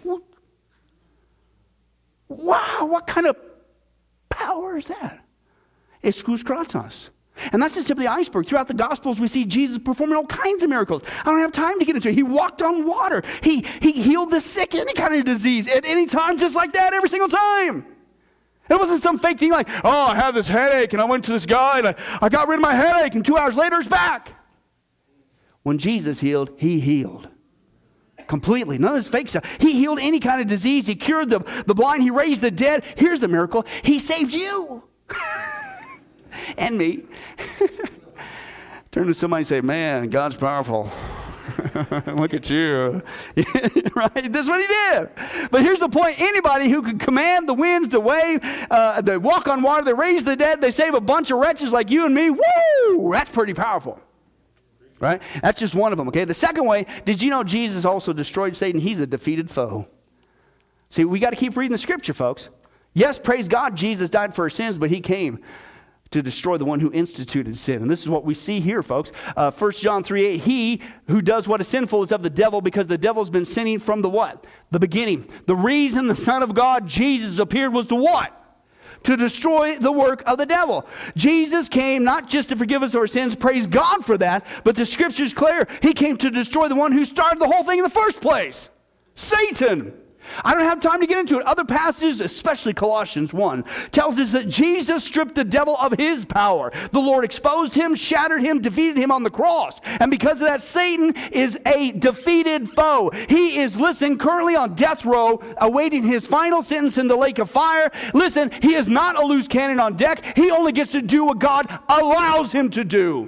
wow, what kind of power is that? Ischus kratos. And that's just tip of the iceberg. Throughout the Gospels, we see Jesus performing all kinds of miracles. I don't have time to get into it. He walked on water. He, he healed the sick, any kind of disease, at any time, just like that, every single time. It wasn't some fake thing like, oh, I have this headache, and I went to this guy, and I, I got rid of my headache, and two hours later, it's back. When Jesus healed, he healed. Completely. None of this fake stuff. He healed any kind of disease. He cured the, the blind. He raised the dead. Here's the miracle. He saved you. And me. Turn to somebody and say, man, God's powerful. Look at you. Right? That's what he did. But here's the point. Anybody who could command the winds, the wave, uh, they walk on water, they raise the dead, they save a bunch of wretches like you and me, woo! That's pretty powerful. Right? That's just one of them, okay? The second way, did you know Jesus also destroyed Satan? He's a defeated foe. See, we got to keep reading the scripture, folks. Yes, praise God, Jesus died for our sins, but he came to destroy the one who instituted sin. And this is what we see here, folks. Uh, First John three eight, he who does what is sinful is of the devil, because the devil's been sinning from the what? The beginning. The reason the Son of God, Jesus, appeared was to what? To destroy the work of the devil. Jesus came not just to forgive us our sins, praise God for that, but the scripture's clear. He came to destroy the one who started the whole thing in the first place, Satan. I don't have time to get into it. Other passages, especially Colossians one, tells us that Jesus stripped the devil of his power. The Lord exposed him, shattered him, defeated him on the cross. And because of that, Satan is a defeated foe. He is, listen, currently on death row, awaiting his final sentence in the lake of fire. Listen, he is not a loose cannon on deck. He only gets to do what God allows him to do.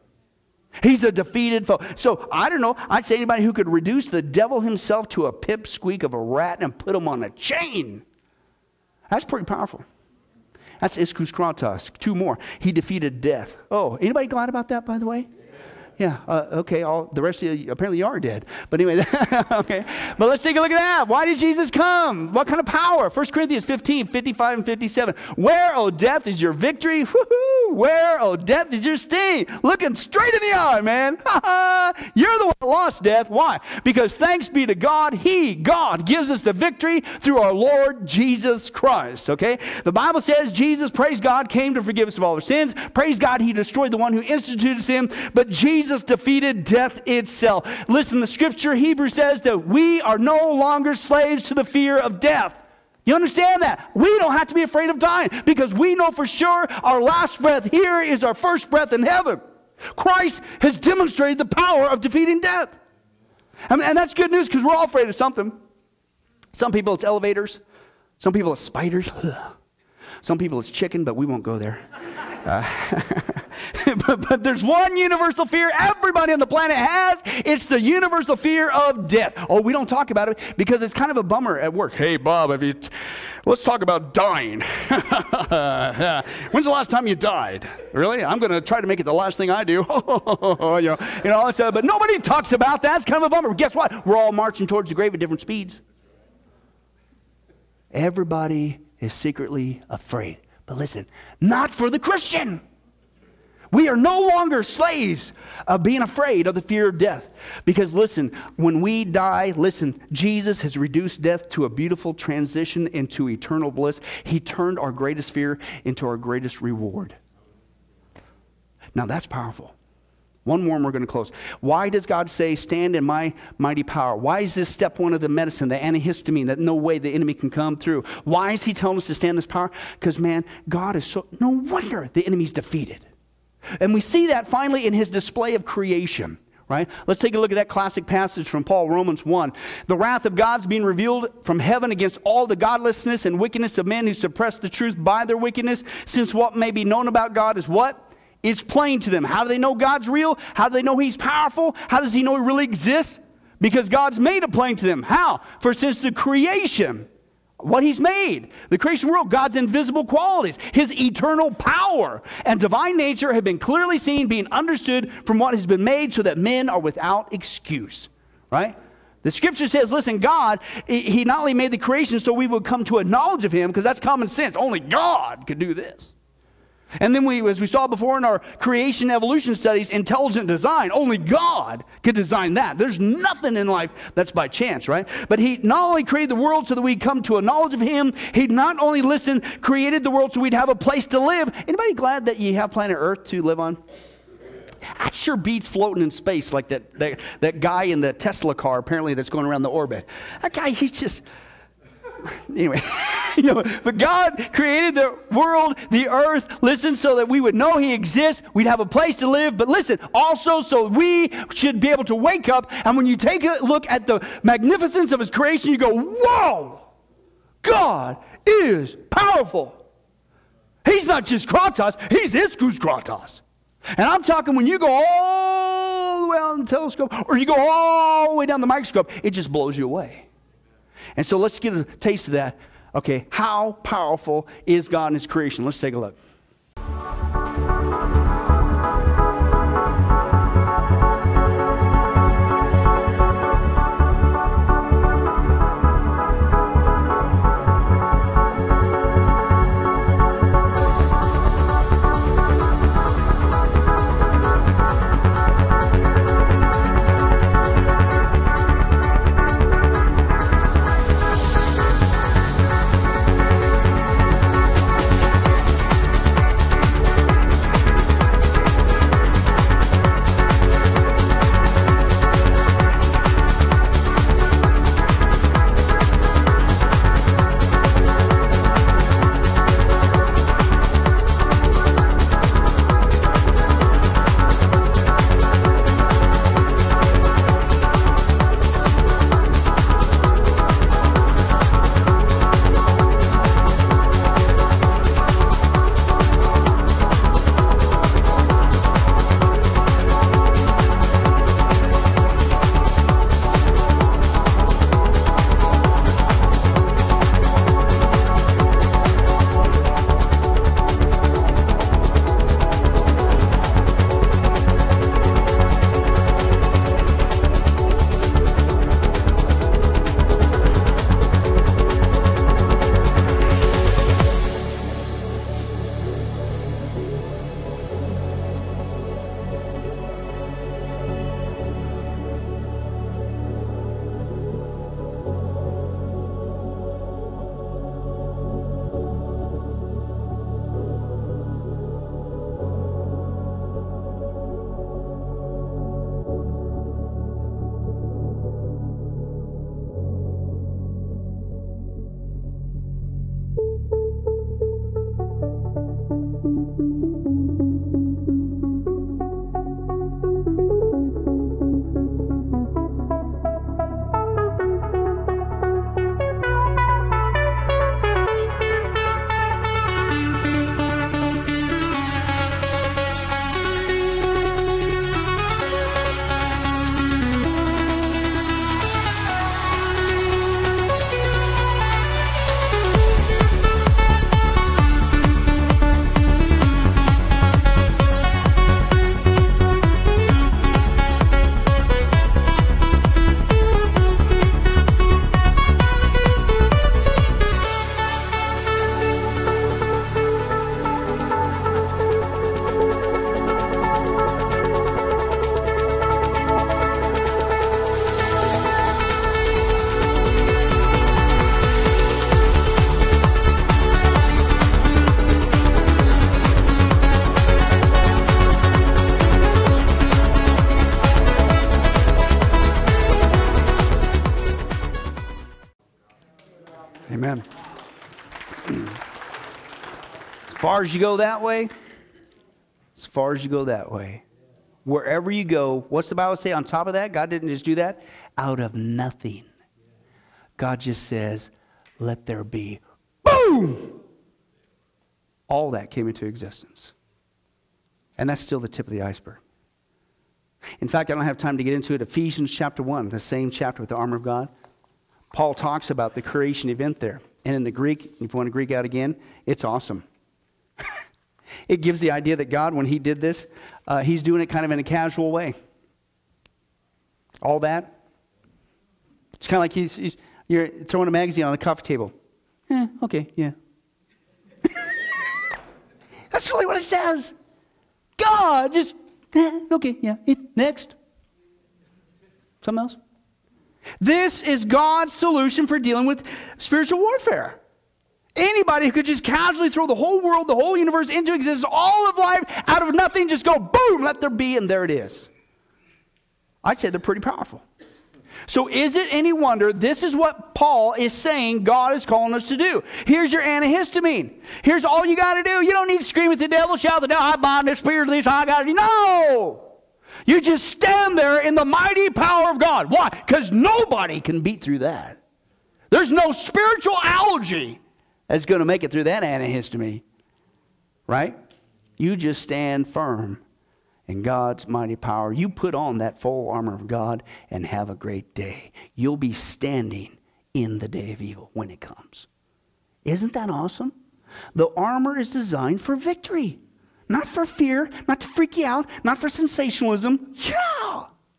He's a defeated foe. So, I don't know, I'd say anybody who could reduce the devil himself to a pipsqueak of a rat and put him on a chain. That's pretty powerful. That's Ischus Kratos. Two more. He defeated death. Oh, anybody glad about that, by the way? Yeah, uh, okay, all the rest of you apparently you are dead. But anyway, okay. But let's take a look at that. Why did Jesus come? What kind of power? First Corinthians fifteen, fifty-five and fifty-seven. Where, O death, is your victory? Woo-hoo! Where, O death, is your sting? Looking straight in the eye, man. You're the one that lost death. Why? Because thanks be to God, He, God, gives us the victory through our Lord Jesus Christ, okay? The Bible says Jesus, praise God, came to forgive us of all our sins. Praise God, He destroyed the one who instituted sin. But Jesus Jesus defeated death itself. Listen, the scripture, Hebrews, says that we are no longer slaves to the fear of death. You understand that? We don't have to be afraid of dying because we know for sure our last breath here is our first breath in heaven. Christ has demonstrated the power of defeating death. I mean, and that's good news because we're all afraid of something. Some people it's elevators. Some people it's spiders. Some people it's chicken, but we won't go there. Uh, but, but there's one universal fear everybody on the planet has. It's the universal fear of death. Oh, we don't talk about it because it's kind of a bummer at work. Hey, Bob, if you t- let's talk about dying. When's the last time you died? Really? I'm going to try to make it the last thing I do. you know, you know so, but nobody talks about that. It's kind of a bummer. Guess what? We're all marching towards the grave at different speeds. Everybody is secretly afraid. But listen, not for the Christian. We are no longer slaves of being afraid of the fear of death. Because listen, when we die, listen, Jesus has reduced death to a beautiful transition into eternal bliss. He turned our greatest fear into our greatest reward. Now that's powerful. One more and we're going to close. Why does God say, stand in my mighty power? Why is this step one of the medicine, the antihistamine, that no way the enemy can come through? Why is he telling us to stand in this power? Because, man, God is so, no wonder the enemy's defeated. And we see that finally in his display of creation, right? Let's take a look at that classic passage from Paul, Romans one. The wrath of God's being revealed from heaven against all the godlessness and wickedness of men who suppress the truth by their wickedness, since what may be known about God is what? It's plain to them. How do they know God's real? How do they know He's powerful? How does He know He really exists? Because God's made it plain to them. How? For since the creation, what He's made, the creation world, God's invisible qualities, His eternal power and divine nature have been clearly seen, being understood from what has been made, so that men are without excuse. Right? The scripture says, listen, God, He not only made the creation so we would come to a knowledge of Him, because that's common sense. Only God could do this. And then we, as we saw before in our creation evolution studies, intelligent design, only God could design that. There's nothing in life that's by chance, right? But He not only created the world so that we'd come to a knowledge of Him, He not only, listen, created the world so we'd have a place to live. Anybody glad that you have planet Earth to live on? That sure beats floating in space like that, that, that guy in the Tesla car apparently that's going around the orbit. That guy, he's just... Anyway, you know, but God created the world, the earth, listen, so that we would know He exists, we'd have a place to live, but listen, also so we should be able to wake up, and when you take a look at the magnificence of His creation, you go, whoa, God is powerful. He's not just Kratos, He's Ischus Kratos. And I'm talking when you go all the way on the telescope, or you go all the way down the microscope, it just blows you away. And so let's get a taste of that. Okay, how powerful is God in His creation? Let's take a look. far as you go that way, as far as you go that way. Wherever you go, what's the Bible say on top of that? God didn't just do that. Out of nothing. God just says, let there be. Boom! All that came into existence. And that's still the tip of the iceberg. In fact, I don't have time to get into it. Ephesians chapter one, the same chapter with the armor of God. Paul talks about the creation event there. And in the Greek, if you want to Greek out again, it's awesome. It gives the idea that God, when he did this, uh, he's doing it kind of in a casual way. All that. It's kind of like he's, he's you're throwing a magazine on the coffee table. Eh, okay, yeah. That's really what it says. God just, eh, okay, yeah, next. Something else? This is God's solution for dealing with spiritual warfare. Anybody who could just casually throw the whole world, the whole universe into existence, all of life, out of nothing, just go boom, let there be, and there it is. I'd say they're pretty powerful. So is it any wonder this is what Paul is saying God is calling us to do? Here's your antihistamine. Here's all you got to do. You don't need to scream at the devil, shout at the devil, I bind this spirit, this I got to do. No! You just stand there in the mighty power of God. Why? Because nobody can beat through that. There's no spiritual algae that's going to make it through that antihistamine. Right? You just stand firm in God's mighty power. You put on that full armor of God and have a great day. You'll be standing in the day of evil when it comes. Isn't that awesome? The armor is designed for victory. Not for fear, not to freak you out, not for sensationalism. Yeah!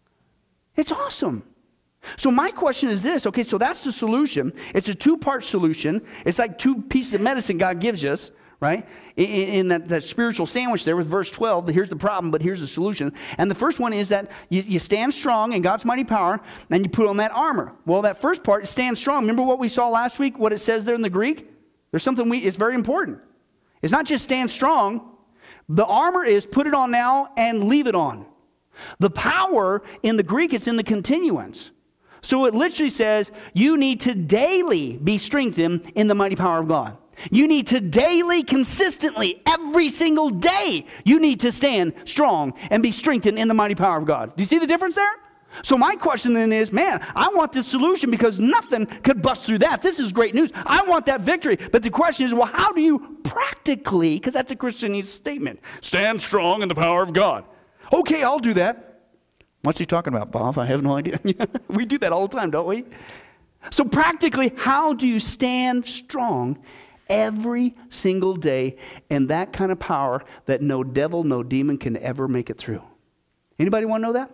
It's awesome. So my question is this. Okay, so that's the solution. It's a two-part solution. It's like two pieces of medicine God gives us, right? In, in that, that spiritual sandwich there with verse twelve, here's the problem, but here's the solution. And the first one is that you, you stand strong in God's mighty power, and you put on that armor. Well, that first part is stand strong. Remember what we saw last week, what it says there in the Greek? There's something we, it's very important. It's not just stand strong. The armor is put it on now and leave it on. The power in the Greek, it's in the continuance. So it literally says you need to daily be strengthened in the mighty power of God. You need to daily, consistently, every single day, you need to stand strong and be strengthened in the mighty power of God. Do you see the difference there? So my question then is, man, I want this solution because nothing could bust through that. This is great news. I want that victory. But the question is, well, how do you practically, because that's a Christian statement, stand strong in the power of God? Okay, I'll do that. What's he talking about, Bob? I have no idea. We do that all the time, don't we? So practically, how do you stand strong every single day in that kind of power that no devil, no demon can ever make it through? Anybody want to know that?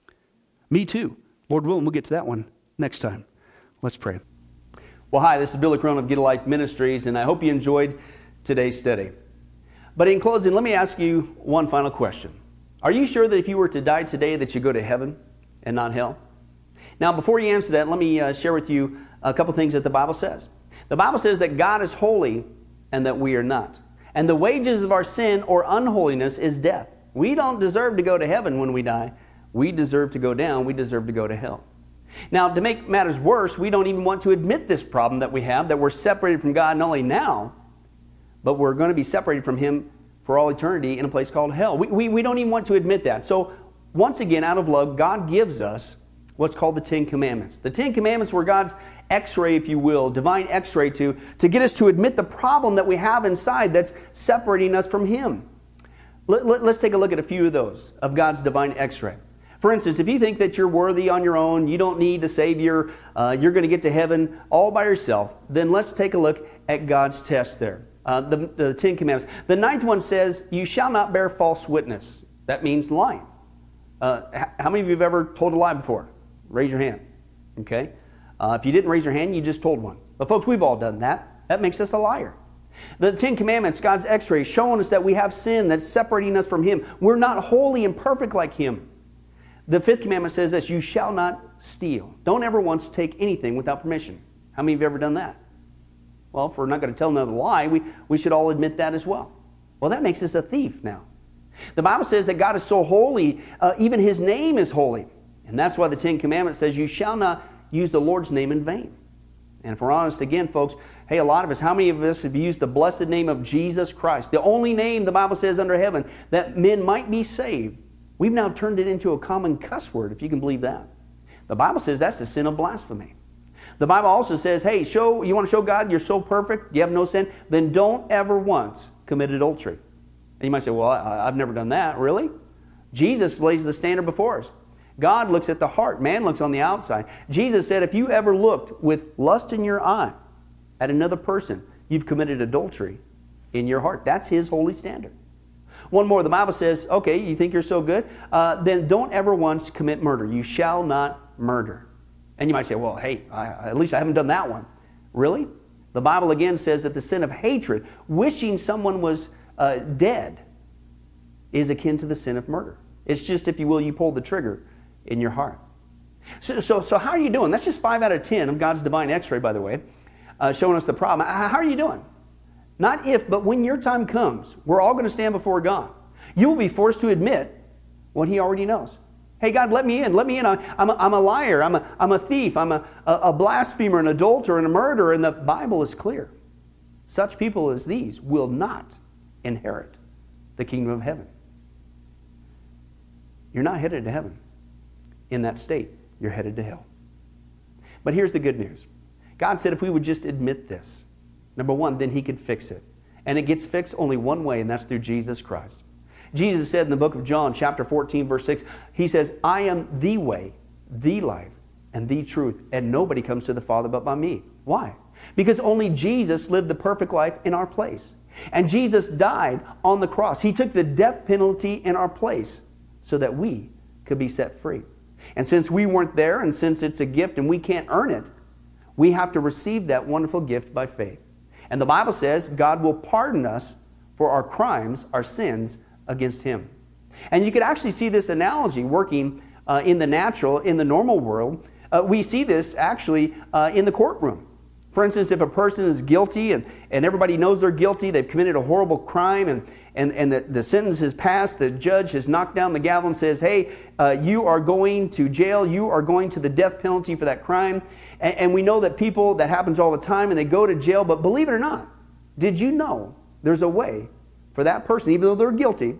Me too. Lord willing, we'll get to that one next time. Let's pray. Well, hi, this is Billy Crone of Get a Life Ministries, and I hope you enjoyed today's study. But in closing, let me ask you one final question. Are you sure that if you were to die today that you go to heaven and not hell? Now, before you answer that, let me uh, share with you a couple things that the Bible says. The Bible says that God is holy and that we are not. And the wages of our sin or unholiness is death. We don't deserve to go to heaven when we die. We deserve to go down. We deserve to go to hell. Now, to make matters worse, we don't even want to admit this problem that we have, that we're separated from God not only now, but we're going to be separated from Him for all eternity in a place called hell. We, we, we don't even want to admit that. So, once again, out of love, God gives us what's called the Ten Commandments. The Ten Commandments were God's x-ray, if you will, divine x-ray to, to get us to admit the problem that we have inside that's separating us from Him. Let, let, let's take a look at a few of those, of God's divine x-ray. For instance, if you think that you're worthy on your own, you don't need a Savior, uh, you're going to get to heaven all by yourself, then let's take a look at God's test there. Uh, the, the Ten Commandments. The ninth one says, you shall not bear false witness. That means lying. Uh, how many of you have ever told a lie before? Raise your hand. Okay? Uh, if you didn't raise your hand, you just told one. But folks, we've all done that. That makes us a liar. The Ten Commandments, God's x-ray, showing us that we have sin that's separating us from Him. We're not holy and perfect like Him. The fifth commandment says this, you shall not steal. Don't ever once take anything without permission. How many of you have ever done that? Well, if we're not going to tell another lie, we, we should all admit that as well. Well, that makes us a thief now. The Bible says that God is so holy, uh, even His name is holy. And that's why the Ten Commandments says you shall not use the Lord's name in vain. And if we're honest again, folks, hey, a lot of us, how many of us have used the blessed name of Jesus Christ, the only name the Bible says under heaven that men might be saved? We've now turned it into a common cuss word, if you can believe that. The Bible says that's the sin of blasphemy. The Bible also says, hey, show you want to show God you're so perfect, you have no sin, then don't ever once commit adultery. And you might say, well, I, I've never done that. Really? Jesus lays the standard before us. God looks at the heart. Man looks on the outside. Jesus said, if you ever looked with lust in your eye at another person, you've committed adultery in your heart. That's His holy standard. One more, the Bible says, okay, you think you're so good? Uh, then don't ever once commit murder. You shall not murder. And you might say, well, hey, I, at least I haven't done that one. Really? The Bible again says that the sin of hatred, wishing someone was uh, dead, is akin to the sin of murder. It's just, if you will, you pull the trigger in your heart. So, so, so how are you doing? That's just five out of ten of God's divine x-ray, by the way, uh, showing us the problem. How are you doing? Not if, but when your time comes, we're all going to stand before God. You will be forced to admit what He already knows. Hey, God, let me in. Let me in. I'm a, I'm a liar. I'm a, I'm a thief. I'm a, a blasphemer, an adulterer, and a murderer. And the Bible is clear. Such people as these will not inherit the kingdom of heaven. You're not headed to heaven. In that state, you're headed to hell. But here's the good news. God said if we would just admit this, number one, then He could fix it. And it gets fixed only one way, and that's through Jesus Christ. Jesus said in the book of John, chapter fourteen, verse six, He says, I am the way, the life, and the truth, and nobody comes to the Father but by me. Why? Because only Jesus lived the perfect life in our place. And Jesus died on the cross. He took the death penalty in our place so that we could be set free. And since we weren't there, and since it's a gift and we can't earn it, we have to receive that wonderful gift by faith. And the Bible says God will pardon us for our crimes, our sins against Him. And you could actually see this analogy working uh, in the natural, in the normal world. Uh, we see this actually uh, in the courtroom. For instance, if a person is guilty and, and everybody knows they're guilty, they've committed a horrible crime, and, and, and the, the sentence is passed, the judge has knocked down the gavel and says, hey, uh, you are going to jail, you are going to the death penalty for that crime. And, and we know that people, that happens all the time, and they go to jail, but believe it or not, did you know there's a way for that person, even though they're guilty,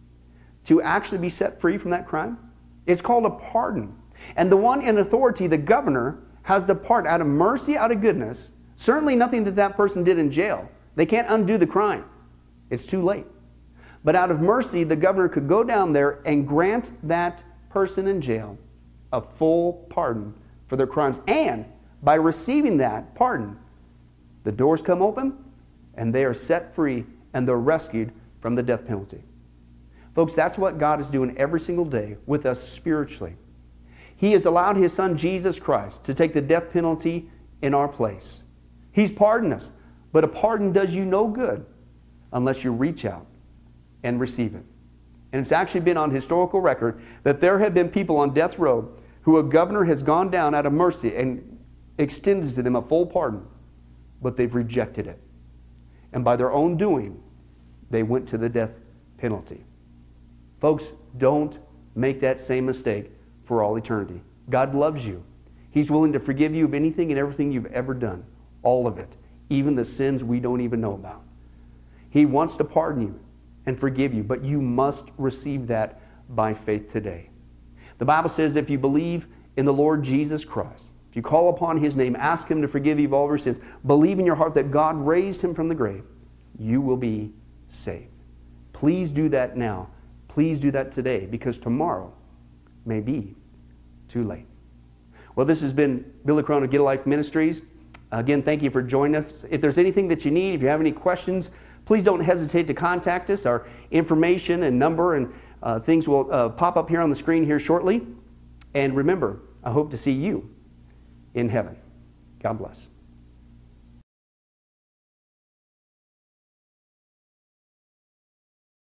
to actually be set free from that crime? It's called a pardon. And the one in authority, the governor, has the part out of mercy, out of goodness. Certainly nothing that that person did in jail. They can't undo the crime. It's too late. But out of mercy, the governor could go down there and grant that person in jail a full pardon for their crimes. And by receiving that pardon, the doors come open and they are set free and they're rescued from the death penalty. Folks, that's what God is doing every single day with us spiritually. He has allowed His Son, Jesus Christ, to take the death penalty in our place. He's pardoned us, but a pardon does you no good unless you reach out and receive it. And it's actually been on historical record that there have been people on death row who a governor has gone down out of mercy and extended to them a full pardon, but they've rejected it. And by their own doing, they went to the death penalty. Folks, don't make that same mistake for all eternity. God loves you. He's willing to forgive you of anything and everything you've ever done. All of it. Even the sins we don't even know about. He wants to pardon you and forgive you, but you must receive that by faith today. The Bible says if you believe in the Lord Jesus Christ, if you call upon His name, ask Him to forgive you of all your sins, believe in your heart that God raised Him from the grave, you will be saved. Please do that now. Please do that today, because tomorrow may be too late. Well, this has been Billy Crone of Get a Life Ministries. Again, thank you for joining us. If there's anything that you need, if you have any questions, please don't hesitate to contact us. Our information and number and uh, things will uh, pop up here on the screen here shortly. And remember, I hope to see you in heaven. God bless.